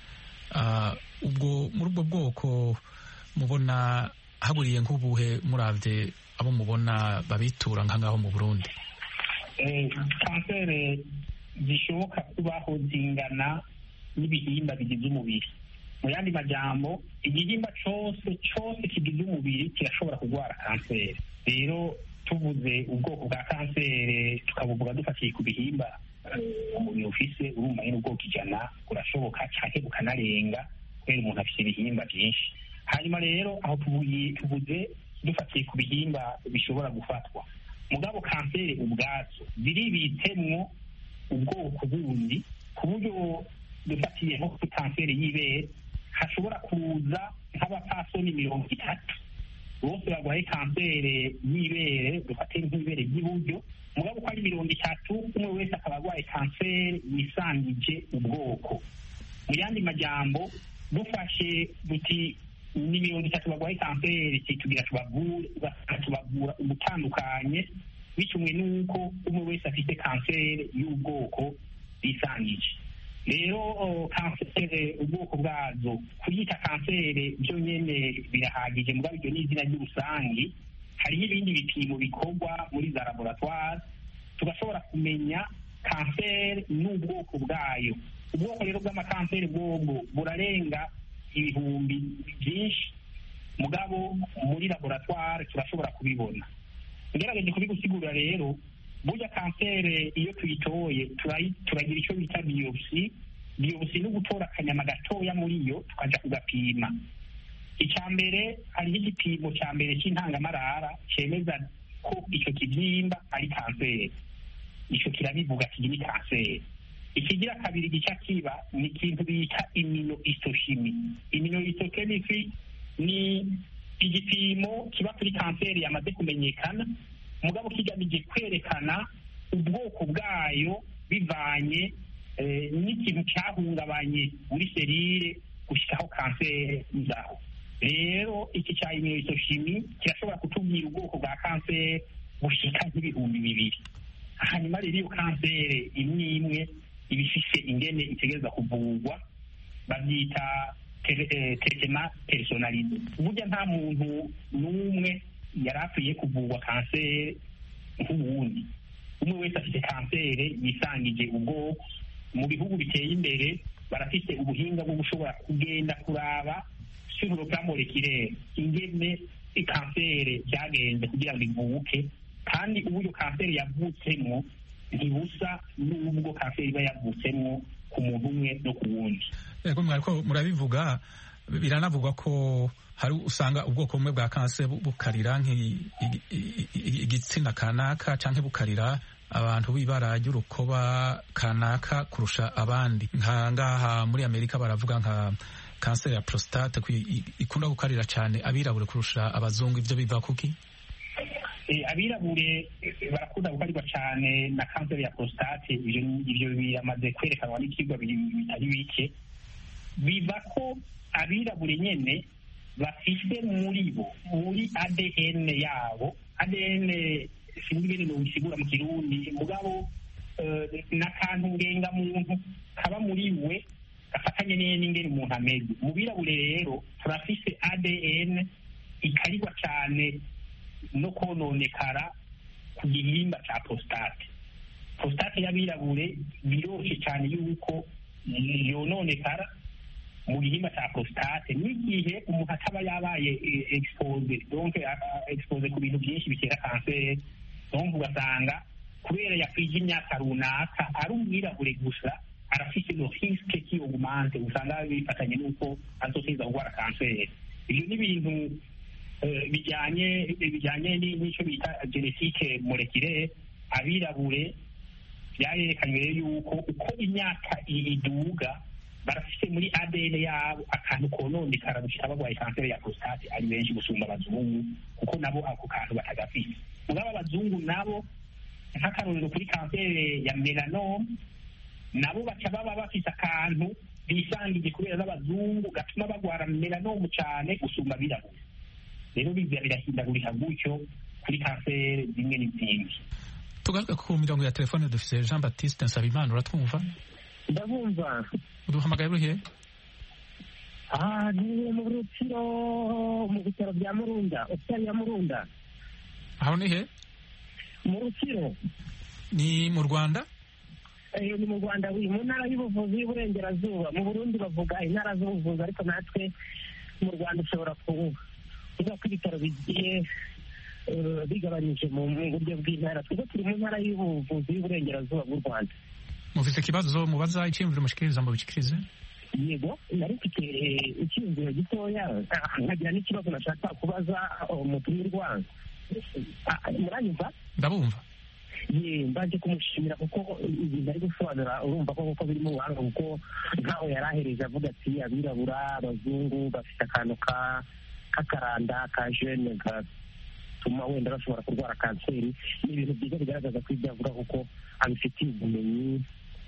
Uh, ubwo muri ubwo bwoko mubona haburiye nk'ubuhe muravye abo mubona babitura nka ngaho mu Burundi? Eh, kanseri zishoboka kubaho zingana n'ibihimba bigize umubiri. Mu yandi majambo, igihimba cose cose kigize umubiri kirashobora kurwara kanseri. Rero tuvuze ubwoko bwa kanseri tukabuvuga dufatiye ku bihimba umubiri ufise, urumva nyine ubwoko ijana burashoboka canke bukanarenga kubera umuntu afise ibihimba byinshi. Hanyuma rero aho tuvuze dufatiye ku bihimba bishobora gufatwa, mugabo kanseri ubwazo ziribitsemwo ubwoko bundi, ku buryo dufatiye nko kuri kanseri y'ibere hashobora kuza nk'abapfasoni mirongo itatu bose barwaye kanseri y'ibere, dufatiye nk'ibere ry'iburyo, mugabo ko ari mirongo itatu umwe wese akaba arwaye kanseri yisangije ubwoko. Mu yandi majambo dufashe duti ni mirongo itatu barwaye kanseri tugira tubavure tubavura ubutandukanye bicumwe n'uko umwe wese afite kanseri y'ubwoko yisangije. Rero kanseri ubwoko bwazo kuyita kanseri byo nyene birahagije, mugabo ibyo ni izina ry'urusangi. Hariho ibindi bipimo bikorwa muri za laboratoire tugashobora kumenya kanseri n'ubwoko bwayo. Ubwoko rero bw'amakanseri bwobwo burarenga ibihumbi byinshi, mugabo muri laboratoire turashobora kubibona. Ngerageje kubigusigura rero, burya kanseri iyo tuyitoye turagira icyo bita biopsi. Biopsi ni ugutora akanyama gatoya muri yo tukaja kugapima. Icya mbere hariho igipimo cya mbere cy'intangamarara cyemeza ko icyo kibyimba ari kanseri, icyo kirabivuga kiri ni kanseri. Ikigira kabiri gica kiba ni ikintu bita immunohistochimie. Immunohistochemistry ni igipimo kiba kuri kanseri yamaze kumenyekana, mugabo kigamije kwerekana ubwoko bwayo bivanye eh, n'ikintu cyahungabanye muri serire gushikaho kanseri izaho. Rero iki cya immunohistochimie kirashobora kutubwira ubwoko bwa kanseri bushika nk'ibihumbi bibiri. Hanyuma rero iyo kanseri imwe imwe ibifise ingene itegereza kuvurwa, babyita traitement personnalisé. Burya nta muntu n'umwe yari akwiye kuvurwa kanseri nk'uwundi. Umwe wese afite kanseri yisangije ubwoko. Mu bihugu biteye imbere barafite ubuhinga bwo gushobora kugenda kuraba sur le plan moléculaire ingene kanseri byagenze kugira ngo ivuke, kandi uburyo kanseri yavutsemo ntibusa n'ubwo kanseri iba yavutsemo ku muntu umwe no ku wundi. Yego mwariko murabivuga, biranavugwa ko hari usanga ubwoko bumwe bwa kanseri bukarira nk'igitsina kanaka canke bukarira abantu b'ibara ry'urukoba kanaka kurusha abandi. Nka ngaha muri Amerika baravuga nka kanseri ya prostate ikunda gukarira cyane abirabure kurusha abazungu. Ivyo biva kuki? Abirabure barakunda gukarirwa cyane na kanseri ya prostate. Ivyo biramaze kwerekanwa n'ikigo bitari bike. Biva ko abirabure nyene bafise muri bo muri A D N yabo, A D N sinzi ibintu bisigura mu Kirundi, mugabo n'akantu ngenga muntu kaba muri we gafatanye n'ingene umuntu ameze. Mu birabure rero turafise A D N ikarirwa cyane no kononekara ku gihimba cya prostate. Prostate y'abirabure biroroshye cyane yuko yononekara mu gihimba cya prostate n'igihe umuntu ataba yabaye expose, donc expose ku bintu byinshi bitera kanseri. Donc ugasanga kubera yakwije imyaka runaka ari umwirabure gusa arafite no risque ki augmente, usanga bifatanye n'uko azoteza kurwara kanseri. ibyo ni ibintu bijyanye bijyanye n'icyo bita genetike molekile. Abirabure byarerekanywe yuko uko imyaka iduga barafite muri A D N yabo akantu kononekara gushika barwaye kanseri ya prostate ari benshi gusumba abazungu, kuko nabo ako kantu batagafite. Mugabo abazungu nabo nk'akarorero kuri kanseri ya melanoma, nabo baca baba bafite akantu bisangije kubera n'abazungu gatuma bagwara melanoma cyane gusumba abirabure. Rero biza birahindagurika gutyo kuri kanseri zimwe n'izindi. Tugaruke ku mirongo ya telefone dufite Jean Baptiste Nsabimana, uratwumva? Ndabumva. Uduhamagaye urihe? Ah, ni mu Rutsiro mu bitaro bya Murunda, hospitali ya Murunda. Aho ni he? Mu Rutsiro. Ni mu Rwanda? Eh, ni mu Rwanda, wi mu ntara y'ubuvuzi y'Uburengerazuba. Mu Burundi bavuga intara z'ubuvuzi, ariko natwe mu Rwanda ushobora kuvuga ko ibitaro bigiye bigabanyije mu buryo bw'intara. Twebwe turi mu ntara y'ubuvuzi y'Uburengerazuba bw'u Rwanda. Mufite ikibazo mubaza icyiyumviro mushikiriza mu bikirize? Yego, nari mfite icyiyumviro gitoya, nkagira n'ikibazo nashaka kubaza umutumirwa. Muranyumva? Ndabumva. Ye, mbaje kumushimira kuko ibintu ari gusobanura urumva ko kuko biri mu buhanga, kuko nkaho yari ahereje avuga ati abirabura abazungu bafite akantu k'akaranda ka jene gatuma wenda bashobora kurwara kanseri. Ni ibintu byiza bigaragaza ko ibyo avuga kuko abifitiye ubumenyi.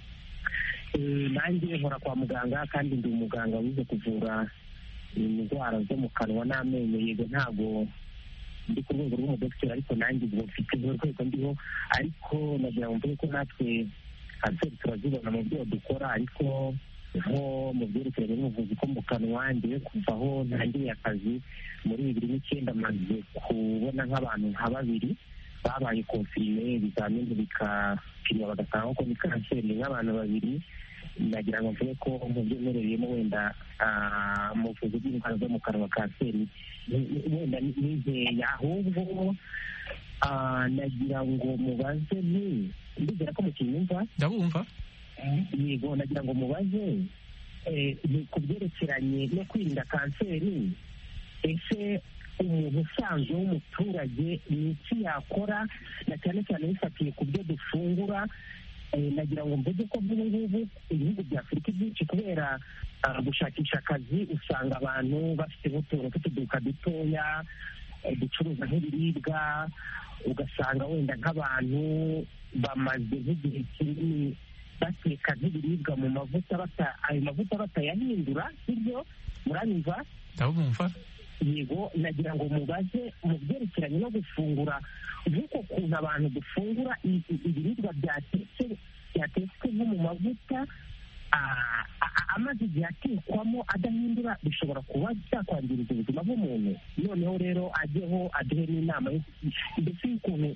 Nanjye nkora kwa muganga kandi ndi umuganga wize kuvura indwara zo mu kanwa n'amenyo. Yego, ntabwo ndi ku rwego rw'umudogiteri, ariko nanjye ubwo mfite urwego ndiho, ariko nagira ngo mvuge ko natwe kanseri turazibona mu byo dukora, ariko nko mu byerekeranye n'ubuvuzi ko mu kanwa, ngiye kuva aho ntangiriye akazi muri bibiri n'icyenda maze kubona nk'abantu nka babiri babaye konfirime, ibizamini bikapimwa bagasanga ko ni kanseri nk'abantu babiri. Nagira ngo mvuge ko mu byo mperereyemo wenda mu buvuzi bw'indwara zo mu kanwa kanseri wenda nizeye, ahubwo nagira ngo mubaze nti ndizera ko mukinyumva. Ndabumva. Yego, nagira ngo mubaze ku byerekeranye no kwirinda kanseri, ese umuntu usanzwe w'umuturage ni iki yakora, na cyane cyane bifatiye ku byo dufungura? Nagira ngo mvuge ko nk'ubu ngubu ibihugu bya Afurika byinshi kubera gushakisha akazi usanga abantu bafite utuntu tw'utuduka dutoya ducuruza nk'ibiribwa, ugasanga wenda nk'abantu bamaze nk'igihe kinini bateka nk'ibiribwa mu mavuta, ayo mavuta batayahindura. Sibyo? Muranyumva? Ndabumva. Yego, nagira ngo mubaze mu byerekeranye no gufungura, nk'uko kuntu abantu dufungura ibiribwa byatetse byatetswe nko mu mavuta amaze igihe atekwamo adahindura, bishobora kuba byakwangiriza ubuzima bw'umuntu. Noneho rero ajyeho aduhe n'inama mbese y'ukuntu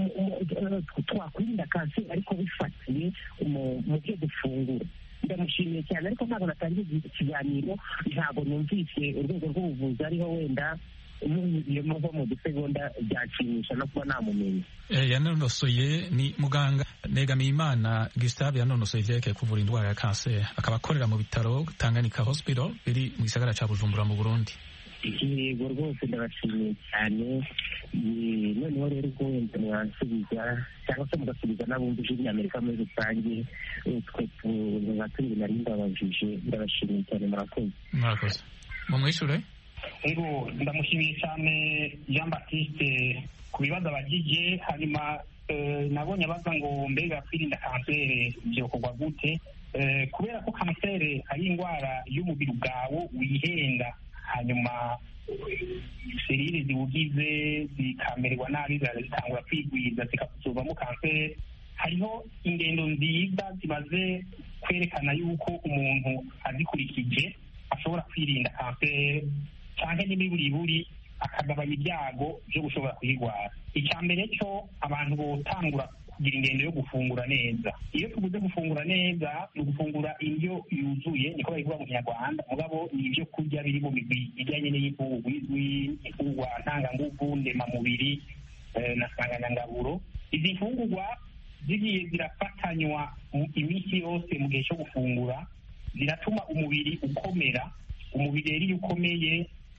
twakwirinda kanseri ariko bifatiye mu byo dufungura. Ndamushimiye cyane, ariko ntabwo natangiye ikiganiro, ntabwo numvise urwego rw'ubuvuzi ariho, wenda umuyemo nko mu dusegonda byanshimisha no kuba namumenya. Yanonosoye ni muganga Negamiyimana Gustave, yanonosoye ivyerekeye kuvura indwara ya kanseri, akaba akorera mu bitaro Tanganyika Hospital biri mu gisagara ca Bujumbura mu Burundi. Yego, rwose ndabashimiye cyane. Noneho rero ubwo wenda mwansubiza cyangwa se mugasubiza n'abumva ijwi ry'Amerika muri rusange, twe nka turi nari ndabajije. Ndabashimiye cyane, murakoze. Murakoze. Mumwishure? Ego, ndamushimiye cyane Jean Baptiste ku bibazo abagije. Hanyuma nabonye abaza ngo mbega kwirinda kanseri byokorwa gute? Kubera ko kanseri ari indwara y'umubiri bwawo wihenda, hanyuma serire ziwugize zikamererwa nabi, zitangura kwigwiza zikazovamo kanseri. Hariho ingendo nziza zimaze kwerekana yuko umuntu azikurikije ashobora kwirinda kanseri cyangwa n'imiburiburi akagabanya ibyago byo gushobora kuyirwara. Icya mbere cyo abantu botangura kugira ingendo yo gufungura neza. Iyo tuvuze gufungura neza, ni ugufungura indyo yuzuye, niko bayivuga mu Kinyarwanda, mugabo ni ibyo kurya biri mu migwi ijyanye n'imfungurwa izwi, imfungurwa ntanganguvu, ndemamubiri na nsanganyangaburo. Izi mfungurwa zigiye zirafatanywa iminsi yose mu gihe cyo gufungura, ziratuma umubiri ukomera. Umubiri rero iyo ukomeye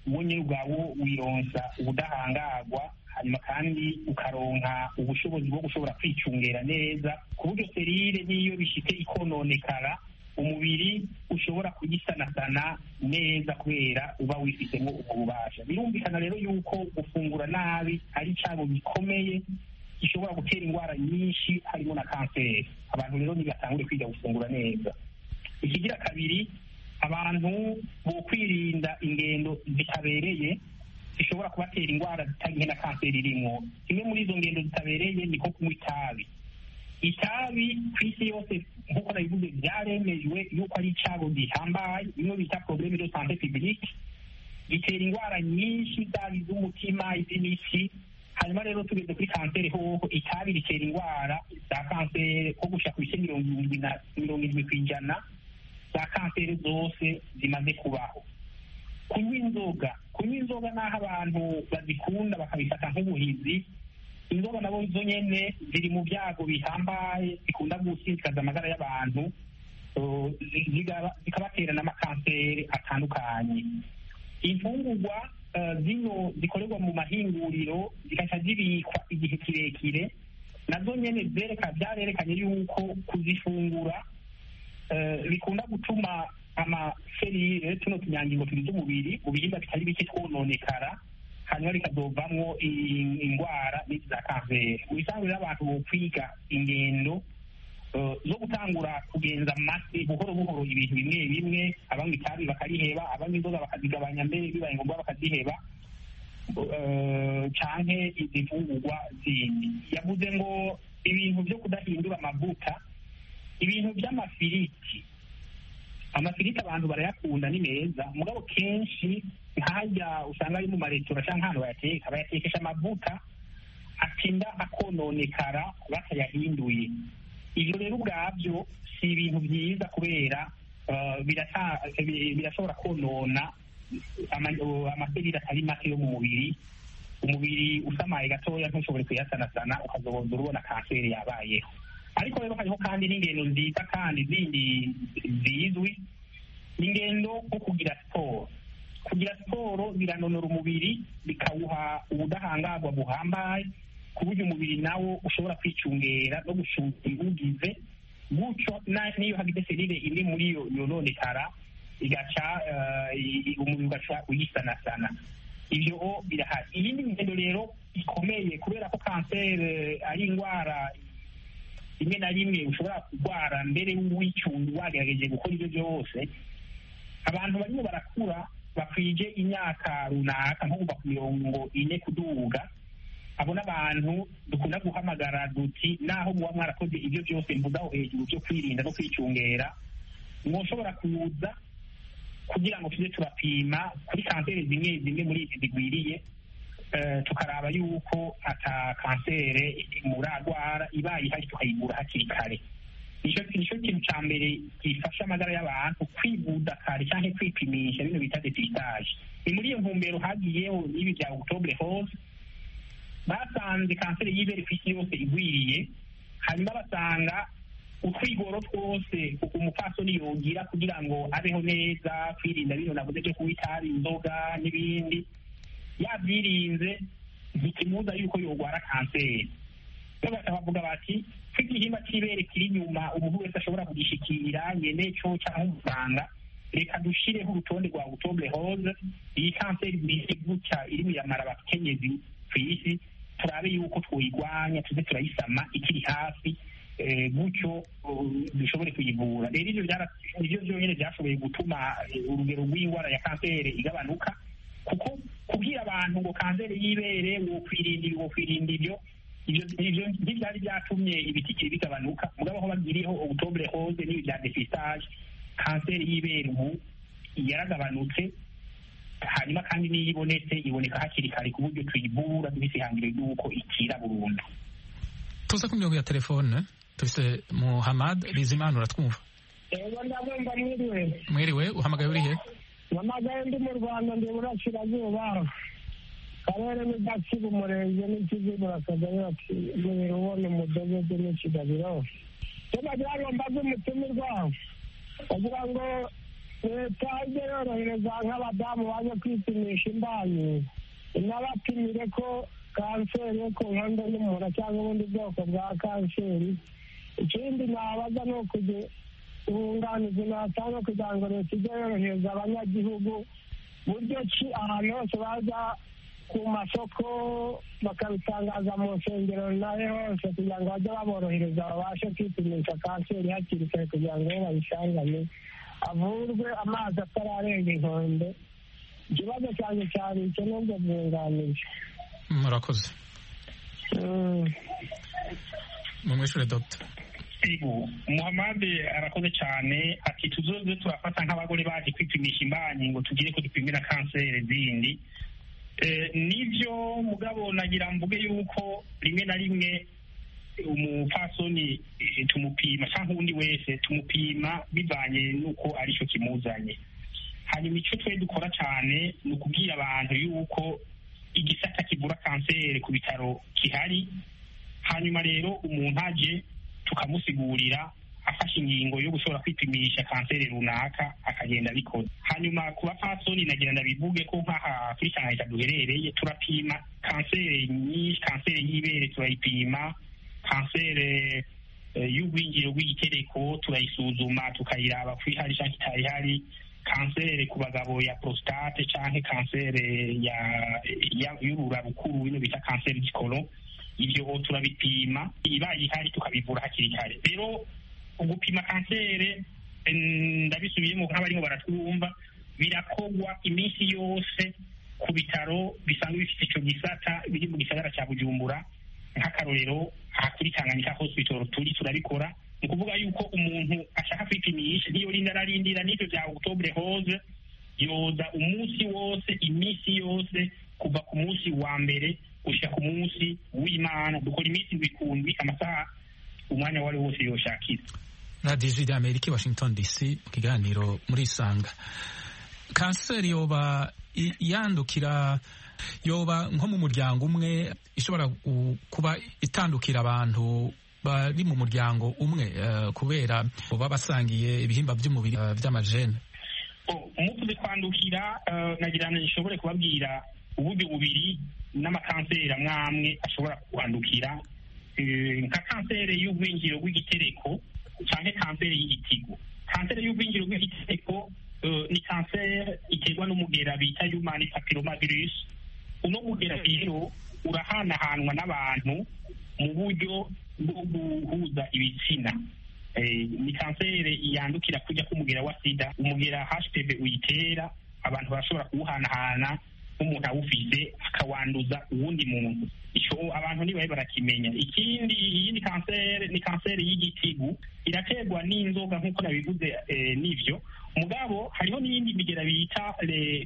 uwo nyine ubwawo wironsa ubudahangarwa hanyuma kandi ukaronka ubushobozi bwo gushobora kwicungera neza ku buryo serire n'iyo bishite ikononekara umubiri ushobora kuyisanasana neza kubera uba wifitemo ubwo bubasha. Birumvikana rero yuko gufungura nabi ari icago gikomeye gishobora gutera indwara nyinshi harimo na kanseri. Abantu rero nibatangure kwiga gufungura neza. Ikigira kabiri, abantu bo kwirinda ingendo zitabereye zishobora kubatera indwara zitari na kanseri irimo. Kimwe muri izo ngendo zitabereye niko kunywa itabi. Itabi ku isi yose nk'uko nabivuze byaremejwe yuko ari icago gihambaye, bimwe bita probleme de santé publique, gitera indwara nyinshi zaba iz'umutima, iz'imitsi. Hanyuma rero tugeze kuri kanseri hoho, itabi ritera indwara za kanseri ko gusha ku bice mirongo irindwi na mirongo irindwi ku ijana za kanseri zose zimaze kubaho. Kunywa inzoga, kunywa inzoga n'aho abantu bazikunda bakabifata nk'ubuhizi, inzoga nabo zo nyene ziri mu byago bihambaye bikunda gusinzikaza amagara y'abantu, zikabatera n'amakanseri atandukanye. Imfungurwa zino zikorerwa mu mahinguriro zikaca zibikwa igihe kirekire, nazo nyene zereka byarerekanye yuko kuzifungura bikunda gutuma amaserire tuno tunyangingo tugize umubiri mu bihimba bitari bike twononekara, hanyuma bikazovamwo indwara n'izi za kanseri. Mu bisanzwe rero abantu bo kwiga ingendo zo gutangura kugenza amase buhoro buhoro ibintu bimwe bimwe, abanywa itabi bakariheba, abanywa inzoga bakazigabanya, mbere bibaye ngombwa bakaziheba, canke izi mfungurwa zindi. Yavuze ngo ibintu byo kudahindura amavuta, ibintu by'amafiriti, amafiriti abantu barayakunda ni meza, mugabo kenshi nkajya usanga ari mu maresitora cyangwa ahantu bayateka bayatekesha amavuta atinda akononekara batayahinduye. Ibyo rero ubwabyo si ibintu byiza kubera birashobora konona amaserire atari make yo mu mubiri. Umubiri usamaye gatoya ntushobore kuyasanasana ukazoboza urubona kanseri yabayeho. Ariko rero hariho kandi n'ingendo nziza kandi zindi zizwi, ingendo nko kugira siporo. Kugira siporo biranonora umubiri bikawuha ubudahangarwa buhambaye ku buryo umubiri nawo ushobora kwicungera no gucunga ibiwugize, gutyo n'iyo hagize serire imwe muri yo yononekara igaca umubiri ugaca uyisanasana. Ibyo birahari. Iyindi ngendo rero ikomeye kubera ko kanseri ari indwara rimwe na rimwe ushobora kurwara mbere w'icunga wagerageje gukora ibyo byose, abantu barimo barakura bakwije imyaka runaka nko kuva ku mirongo ine kuduga, abo n'abantu dukunda guhamagara duti naho muba mwarakoze ibyo byose mvugaho hejuru byo kwirinda no kwicungera, mwoshobora kuza kugira ngo tujye turapima kuri kanseri zimwe zimwe muri izi zigwiriye, tukaraba yuko ata kanseri muragwara, ibaye ihari tukayigura hakiri kare. Nicyo kintu cya mbere gifasha amagara y'abantu kwivuza kare cyangwa kwipimisha, bino bita depistage. Ni muri iyo ntumbero hagiyeho n'ibi bya Octobre Rose, basanze kanseri y'ibere ku isi yose igwiriye, hanyuma basanga utwigoro twose umupfasoni yogira kugira ngo abeho neza, kwirinda bino navuze byo kunywa itabi, inzoga n'ibindi, yabyirinze ntikimuza yuko yorwara kanseri. Bavuga bati ko igihimba cy'ibere kiri inyuma umuntu wese ashobora kugishikira nyene cyo cyangwa umuganga, reka dushireho urutonde rwa Octobre Rose, iyi kanseri iri gutya iri mu yamara abakenyezi ku isi, turabe yuko twoyigwanya, tuze turayisama ikiri hafi, gutyo dushobore kuyivura. Rero ivyo byonyine byashoboye gutuma urugero rw'indwara ya kanseri igabanuka, kuko kubwira abantu ngo kanseri y'ibere wo kwirinda ibi wo kwirinda ibyo ivyo ntibyari byatumye ibitikiri bigabanuka, mugabo aho bagiriyeho Octobre Rose n'ibi bya depistage, kanseri y'ibere ubu yaragabanutse, hanyuma kandi niyo ibonetse iboneka hakiri kare ku buryo tuyivura dufise ihangiro y'uko ikira burundu. Tuza ku mirongo ya telefone dufise Muhammad Bizimana, uratwumva? Ego ndabumva. Mwiriwe. Mwiriwe, uhamagaye uri he? Mpamagaye ndi mu Rwanda, ndi burasirazuba, karere ni Gatsibo, umurenge n'Ikizibura, akagari ati ubona umudogodo n'ikigabiro. Tuba byagomba by'umutumirwa kugira ngo leta ijya yorohereza nk'abadamu baje kwipimisha imbanyi inabapimire ko kanseri yo ku nkondo y'umura cyangwa ubundi bwoko bwa kanseri. Ikindi nabaza ni ukugira ubunganizi natanga kugira ngo leta ijye yorohereza abanyagihugu buryo ki ahantu hose baza ku masoko bakabitangaza mu nsengero nahe hose kugira ngo bajye baborohereza babashe kwipimisha kanseri hakiri kare kugira ngo bayisangane avurwe amazi atararenga inkombe. Ikibazo cyanjye cyari icyo n'ubwo bwunganizi. Murakoze. Mumwishure Doctor. Ego Muhammad arakoze cyane ati tuzoze turafata nk'abagore baje kwipimisha imbanyi ngo tugire ko dupimira kanseri zindi. Nivyo mugabo nagira mvuge yuko rimwe na rimwe umupfasoni tumupima cyangwa undi wese tumupima bivanye n'uko aricyo kimuzanye. Hanyuma icyo twe dukora cyane ni ukubwira abantu yuko igisata kivura kanseri ku bitaro kihari, hanyuma rero umuntu aje tukamusigurira afashe ingingo yo gushobora kwipimisha kanseri runaka akagenda abikora. Hanyuma ku bapfasoni nagira ndabivuge ko nk'aha kuri Tanganyika duherereye turapima kanseri nyinshi, kanseri y'ibere turayipima, kanseri y'ubwinjiro bw'igitereko turayisuzuma tukayiraba ko ihari cyangwa itari ihari, kanseri ku bagabo ya prostate cyangwa kanseri y'urura rukuru ino bita kanseri y'ikoro, ibyo turabipima, ibaye ihari tukabivura hakiri kare. Rero gupima kanseri ndabisubiyemo nk'abarimo baratwumva birakogwa iminsi yose ku bitaro bisanzwe bifite icyo gisata biri mu gisagara cya Bujumbura. Nk'akarorero aha kuri Tanganyika hospital turi turabikora. Ni ukuvuga yuko umuntu ashaka kwipimisha niyo rinda ararindira n'ibyo bya Octobre Rose yoza umunsi wose iminsi yose kuva ku munsi wa mbere gushika ku munsi w'Imana. Dukora iminsi bikundwi amasaha umwanya wari wose yoshakira. Radio Ijwi ry'Amerika Washington D C mu kiganiro muri Isanga. Kanseri yoba yandukira yoba nko mu muryango umwe ishobora kuba itandukira abantu bari mu muryango umwe uh, kubera baba basangiye ibihimba by'umubiri uh, by'amajene. Umutuze kwandukira uh, nagira nishobore kubabwira uburyo bubiri n'amakanseri amwe ashobora kwandukira, uh, nka kanseri y'ubwinjiro bw'igitereko cyangwa kanseri y'igitigo. Kanseri y'ubwinjiro bw'igitereko uh, ni kanseri iterwa n'umugera bita human papillomavirus. Uno mugera rero urahanahanwa n'abantu mu buryo bwo guhuza ibitsina. Eh, ni kanseri yandukira kujya k'umugera wa sida. Umugera H P V uyitera abantu barashobora kuwuhanahana nk'umuntu awufise akawanduza uwundi muntu. Icyo abantu nibaye barakimenya. Ikindi iyindi kanseri ni kanseri y'igitigu, iraterwa n'inzoga nk'uko nabivuze eh, n'ivyo. Mugabo hariho n'iyindi migera bita le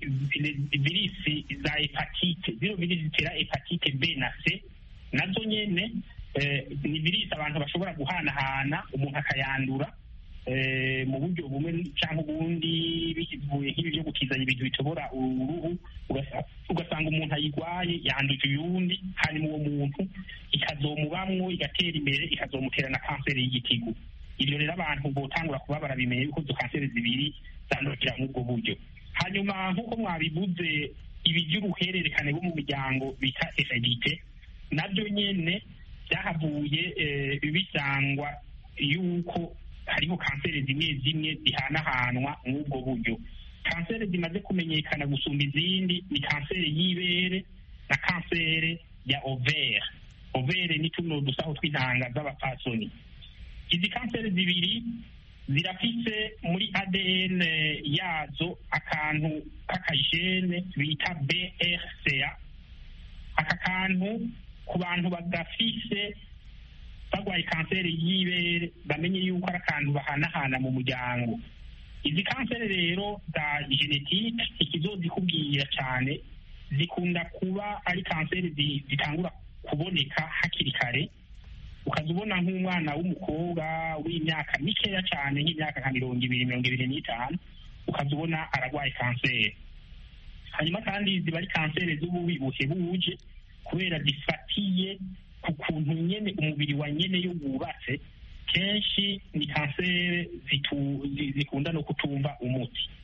virisi za hepatite, zero virisi zitera hepatite B na C, nazo nyene eh, ni virisi abantu bashobora guhanahana umuntu akayandura eh, mu buryo bumwe cyangwa ubundi bivuye nk'ibi byo gukizanya ibintu bitobora uruhu, ugasanga umuntu ayigwaye yanduje uyundi, hanyuma uwo muntu ikazomubamwo igatera imbere ikazomutera na kanseri y'igitigu. Ibyo rero abantu botangura kuba barabimenya yuko izo kanseri zibiri zandukira muri ubwo buryo. Hanyuma nk'uko mwabivuze ibi by'uruhererekane rwo mu miryango bita heredite, nabyo nyene byahavuye bisangwa yuko hariho kanseri zimwe zimwe zihanahanwa muri ubwo buryo. Kanseri zimaze kumenyekana gusumba izindi ni kanseri y'ibere na kanseri ya overe. Overe ni tuno dusaho tw'intanga z'abapfasoni. Izi kanseri zibiri zirafise muri A D N yazo akantu k'akajene bita B R C A. Aka kantu ku bantu bagafise bagwaye kanseri y'ibere bamenye yuko ari akantu bahanahana mu muryango. Izi kanseri rero za genetike ikizozikubwira cyane zikunda kuba ari kanseri zitangura kuboneka hakiri kare, ukazubona nk'umwana w'umukobwa w'imyaka mikeya cyane nk'imyaka nka mirongo ibiri mirongo ibiri n'itanu ukazubona aragwaye kanseri. Hanyuma kandi ziba ari kanseri z'ububi buhebuje kubera zifatiye ku kuntu nyene umubiri wa nyene yo wubatse. Kenshi ni kanseri zikunda no kutumva umuti.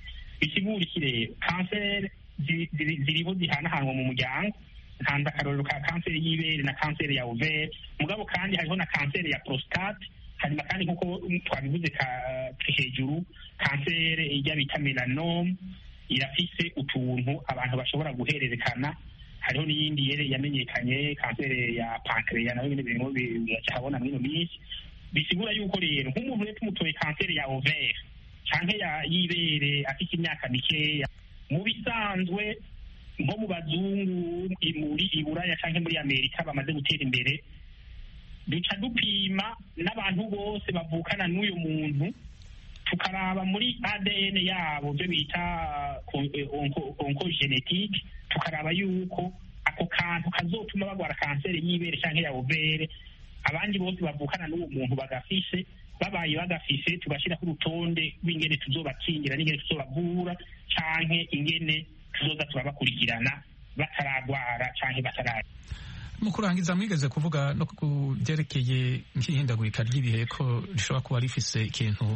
bisigura iki rero kanseri ziriho zihanahanwa mu muryango ntanze akarorero ka kanseri y'ibere na kanseri ya overe mugabo kandi hariho na kanseri ya prostate hanyuma kandi nk'uko twabivuze hejuru kanseri ijya bita melanome irafise utuntu abantu bashobora guhererekana hariho n'iyindi yere yamenyekanye kanseri ya pancreas nayo nyine birimo biracyabona muri ino minsi bisigura yuko rero nk'umuntu rero tumutoye kanseri ya overe canke ya y'ibere afite imyaka mikeya mu bisanzwe nko mu bazungu muri iburaya canke muri amerika bamaze gutera imbere duca dupima n'abantu bose bavukana n'uyu muntu tukaraba muri A D N yabo byo bita oncogenetique tukaraba yuko ako kantu kazotuma bagwara kanseri y'ibere canke ya overe abandi bose bavukana n'uwo muntu bagafise babaye bagafise tugashira ku rutonde w'ingene tuzobakingira n'ingene tuzobavura canke ingene tuzoza turabakurikirana bataragwara canke bataragwara. Mu kurangiza mwigeze kuvuga no ku byerekeye nk'ihindagurika ry'ibihe ko rishobora kuba rifise ikintu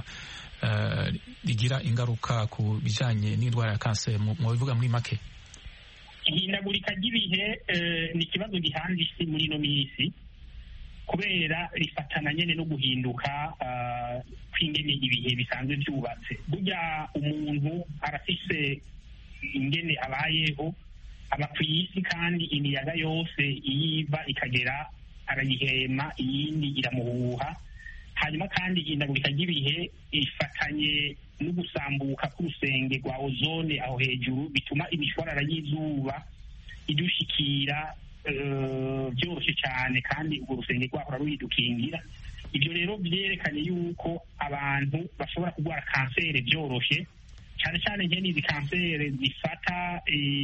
rigira ingaruka ku bijanye n'indwara ya kanseri mu bivuga muri make. Ihindagurika ry'ibihe ni ikibazo gihanze isi muri ino minsi kubera rifatana nyene no guhinduka kw'ingene ibihe bisanzwe byubatse. Burya umuntu arafise ingene abayeho aba ku isi kandi imiyaga yose iyiva ikagera arayihema iyindi iramuhuha hanyuma kandi ihindagurika ry'ibihe ifatanye no gusambuka k'urusenge rwa ozone aho hejuru bituma imishwarara y'izuba idushikira byoroshye cyane kandi urwo rusenge rwahora ruyidukingira. Ibyo rero byerekanye yuko abantu bashobora kurwara kanseri byoroshye cyane cyane nkene izi kanseri zifata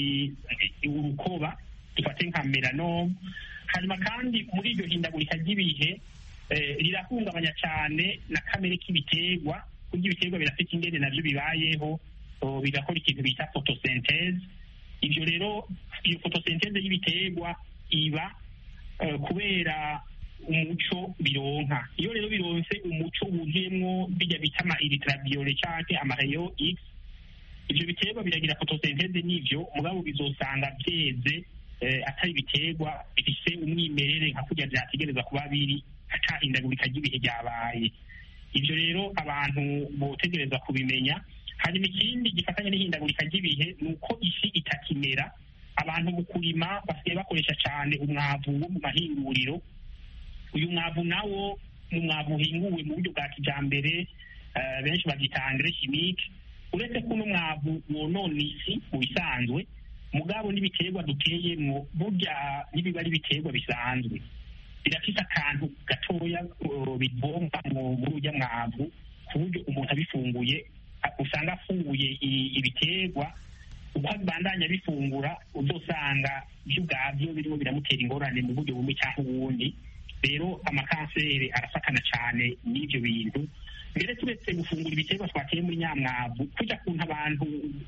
urukoba dufate nka melanome hanyuma kandi muri iryo hindagurika ry'ibihe rirahungabanya cyane na kamere k'ibiterwa kurya ibiterwa birafite ingene navyo bibayeho bigakora ikintu bita photosynthese. Ibyo rero iyo photosynthese y'ibiterwa iba kubera umuco bironka. Iyo rero bironse umuco wuzuyemwo bijya bita ama ultraviolet canke amareyo X ivyo biterwa biragira photosynthese n'ivyo mugabo bizosanga byeze atari ibiterwa bifise umwimerere nka kurya vyategereza kuba biri ata indagurika ry'ibihe ryabaye. Ivyo rero abantu botegereza kubimenya. Hanyuma ikindi gifatanye n'ihindagurika ry'ibihe ni uko isi itakimera. Abantu mu kurima basigaye bakoresha cyane umwavu wo mu mahinguriro. Uyu mwavu nawo mu mwavu uhinguwe mu buryo bwa kijambere benshi bagita engrais chimique. Uretse ko uno mwavu wonona isi mu bisanzwe mugabo n'ibiterwa duteyemwo burya n'ibiba ari ibiterwa bisanzwe birafite akantu gatoya bivomba muri urya mwavu ku buryo umuntu abifunguye usanga afunguye ibiterwa uko abandanya bifungura uzosanga byo ubwabyo birimo biramutera ingorane mu buryo bumwe cyangwa ubundi. Rero amakanseri arafatana cyane n'ibyo bintu. Mbere turetse gufungura ibiterwa twateye muri nyamwavu kujya kuntu abantu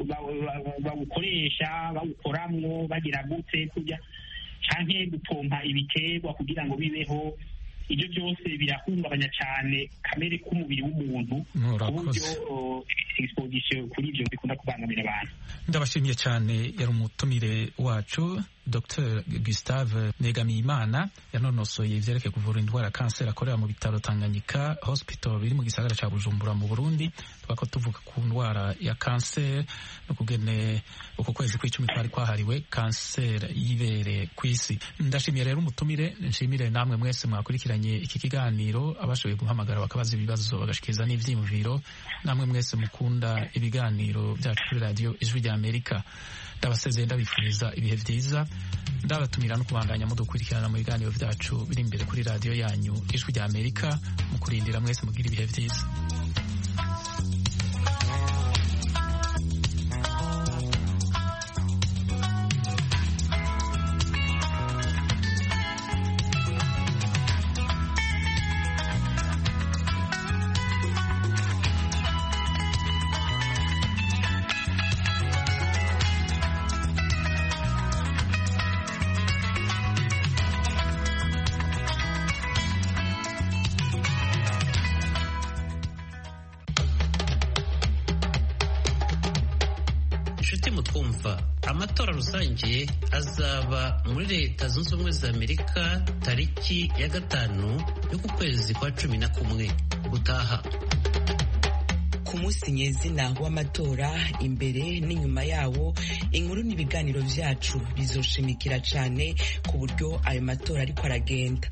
bawukoresha bawukoramwo bagira gute kujya canke gupompa ibiterwa kugira ngo bibeho ibyo byose birahungabanya cyane kamere k'umubiri w'umuntu ku buryo exposition kuri ibyo bikunda kubangamira abantu. Ndabashimiye cyane yari umutumire wacu Docteur Gustave Negamiyimana yanonosoye ivyerekeye kuvura indwara kanseri akorera mu bitaro Tanganyika Hospital biri mu gisagara ca Bujumbura mu Burundi. Twako tuvuga ku ndwara ya kanseri no kugene uko kwezi kw'icumi kwari kwahariwe kanseri y'ibere kw'isi. Ndashimiye rero umutumire, nshimire namwe mwese mwakurikiranye iki kiganiro abashoboye guhamagara bakabaza ibibazo bagashikiriza n'ivyiyumviro, namwe mwese mukunda ibiganiro byacu kuri radio Ijwi rya Amerika. Ndabasezeye ndabifuriza ibihe vyiza, ndabatumira no kubandanya mudukurikirana mu biganiro vyacu biri imbere kuri radio yanyu Ijwi rya Amerika. Mu kurindira mwese mugira ibihe vyiza. inshuti mutwumva amatora rusange azaba muri leta zunze ubumwe za amerika tariki ya gatanu y'uku kwezi kwa cumi na kumwe gutaha. Ku munsi nyezina w'amatora imbere n'inyuma yawo, inkuru n'ibiganiro vyacu bizoshimikira cane ku buryo ayo matora ariko aragenda.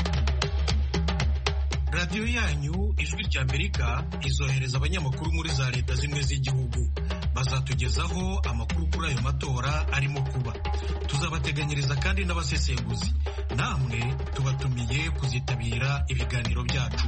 radiyo yanyu ijwi rya amerika izohereza abanyamakuru muri za leta zimwe z'igihugu, bazatugezaho amakuru kuri ayo matora arimo kuba. Tuzabateganyiriza kandi n'abasesenguzi, namwe tubatumiye kuzitabira ibiganiro byacu.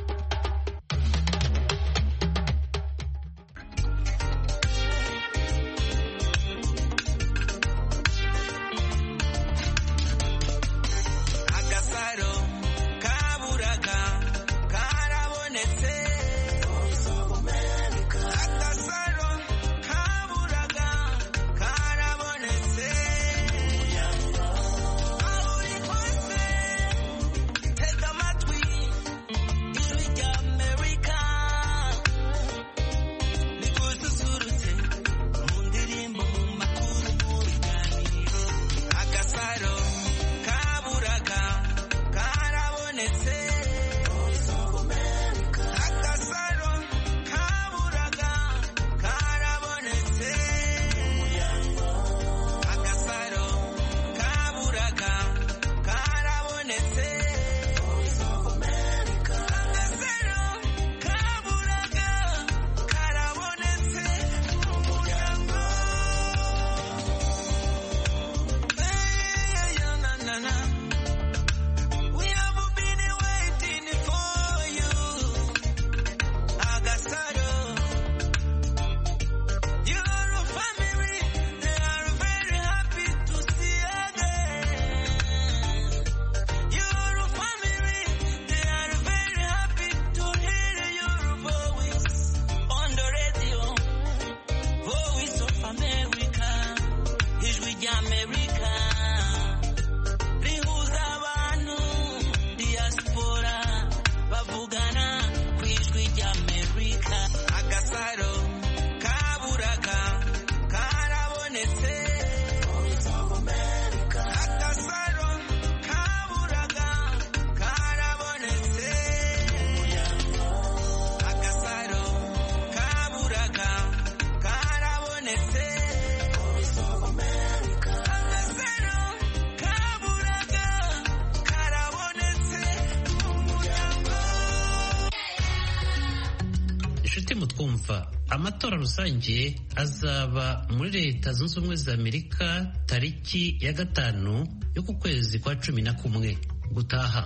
amatora rusange azaba muri leta zunze ubumwe za amerika tariki ya gatanu y'uku kwezi kwa cumi na kumwe gutaha.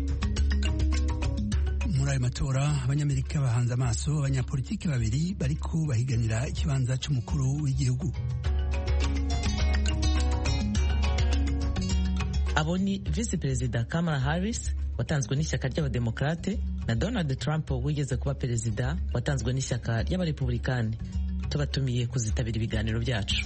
Muri ayo matora abanyamerika bahanze amaso abanyapolitiki babiri bariko bahiganira ikibanza c'umukuru w'igihugu. Abo ni Vice Perezida Kamala Harris watanzwe n'ishyaka ry'abademokrate na Donald Trump wigeze kuba perezida watanzwe n'ishyaka ry'abarepublikani. Tubatumiye kuzitabira ibiganiro byacu.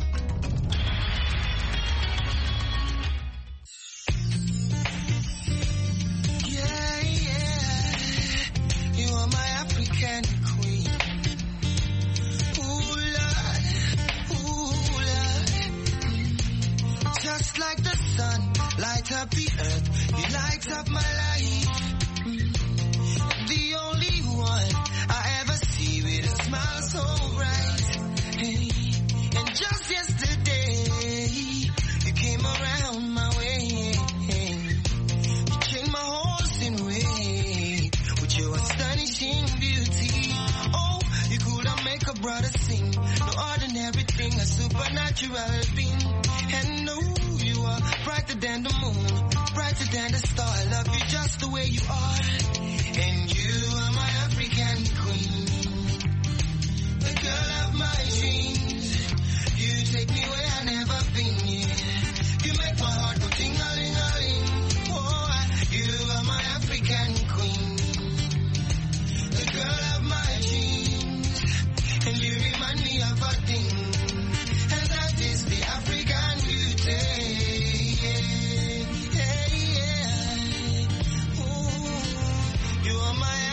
Light up the earth, you light up my life. Mm. The only one I ever see with a smile so bright. Hey. And just yesterday, you came around my way. Hey. You changed my whole scene way with your astonishing beauty. Oh, you could make a brother sing. No ordinary thing, a supernatural being. And no, you are brighter than the moon, brighter than the star. I love you just the way you are. And you are my African queen, the girl of my dreams. You take me where I've never been, yeah. You make my heart go ting-a-ling-a-ling. Oh, you are my African queen, the girl of my dreams. And you remind me of a thing, and that is the African beauty. You are my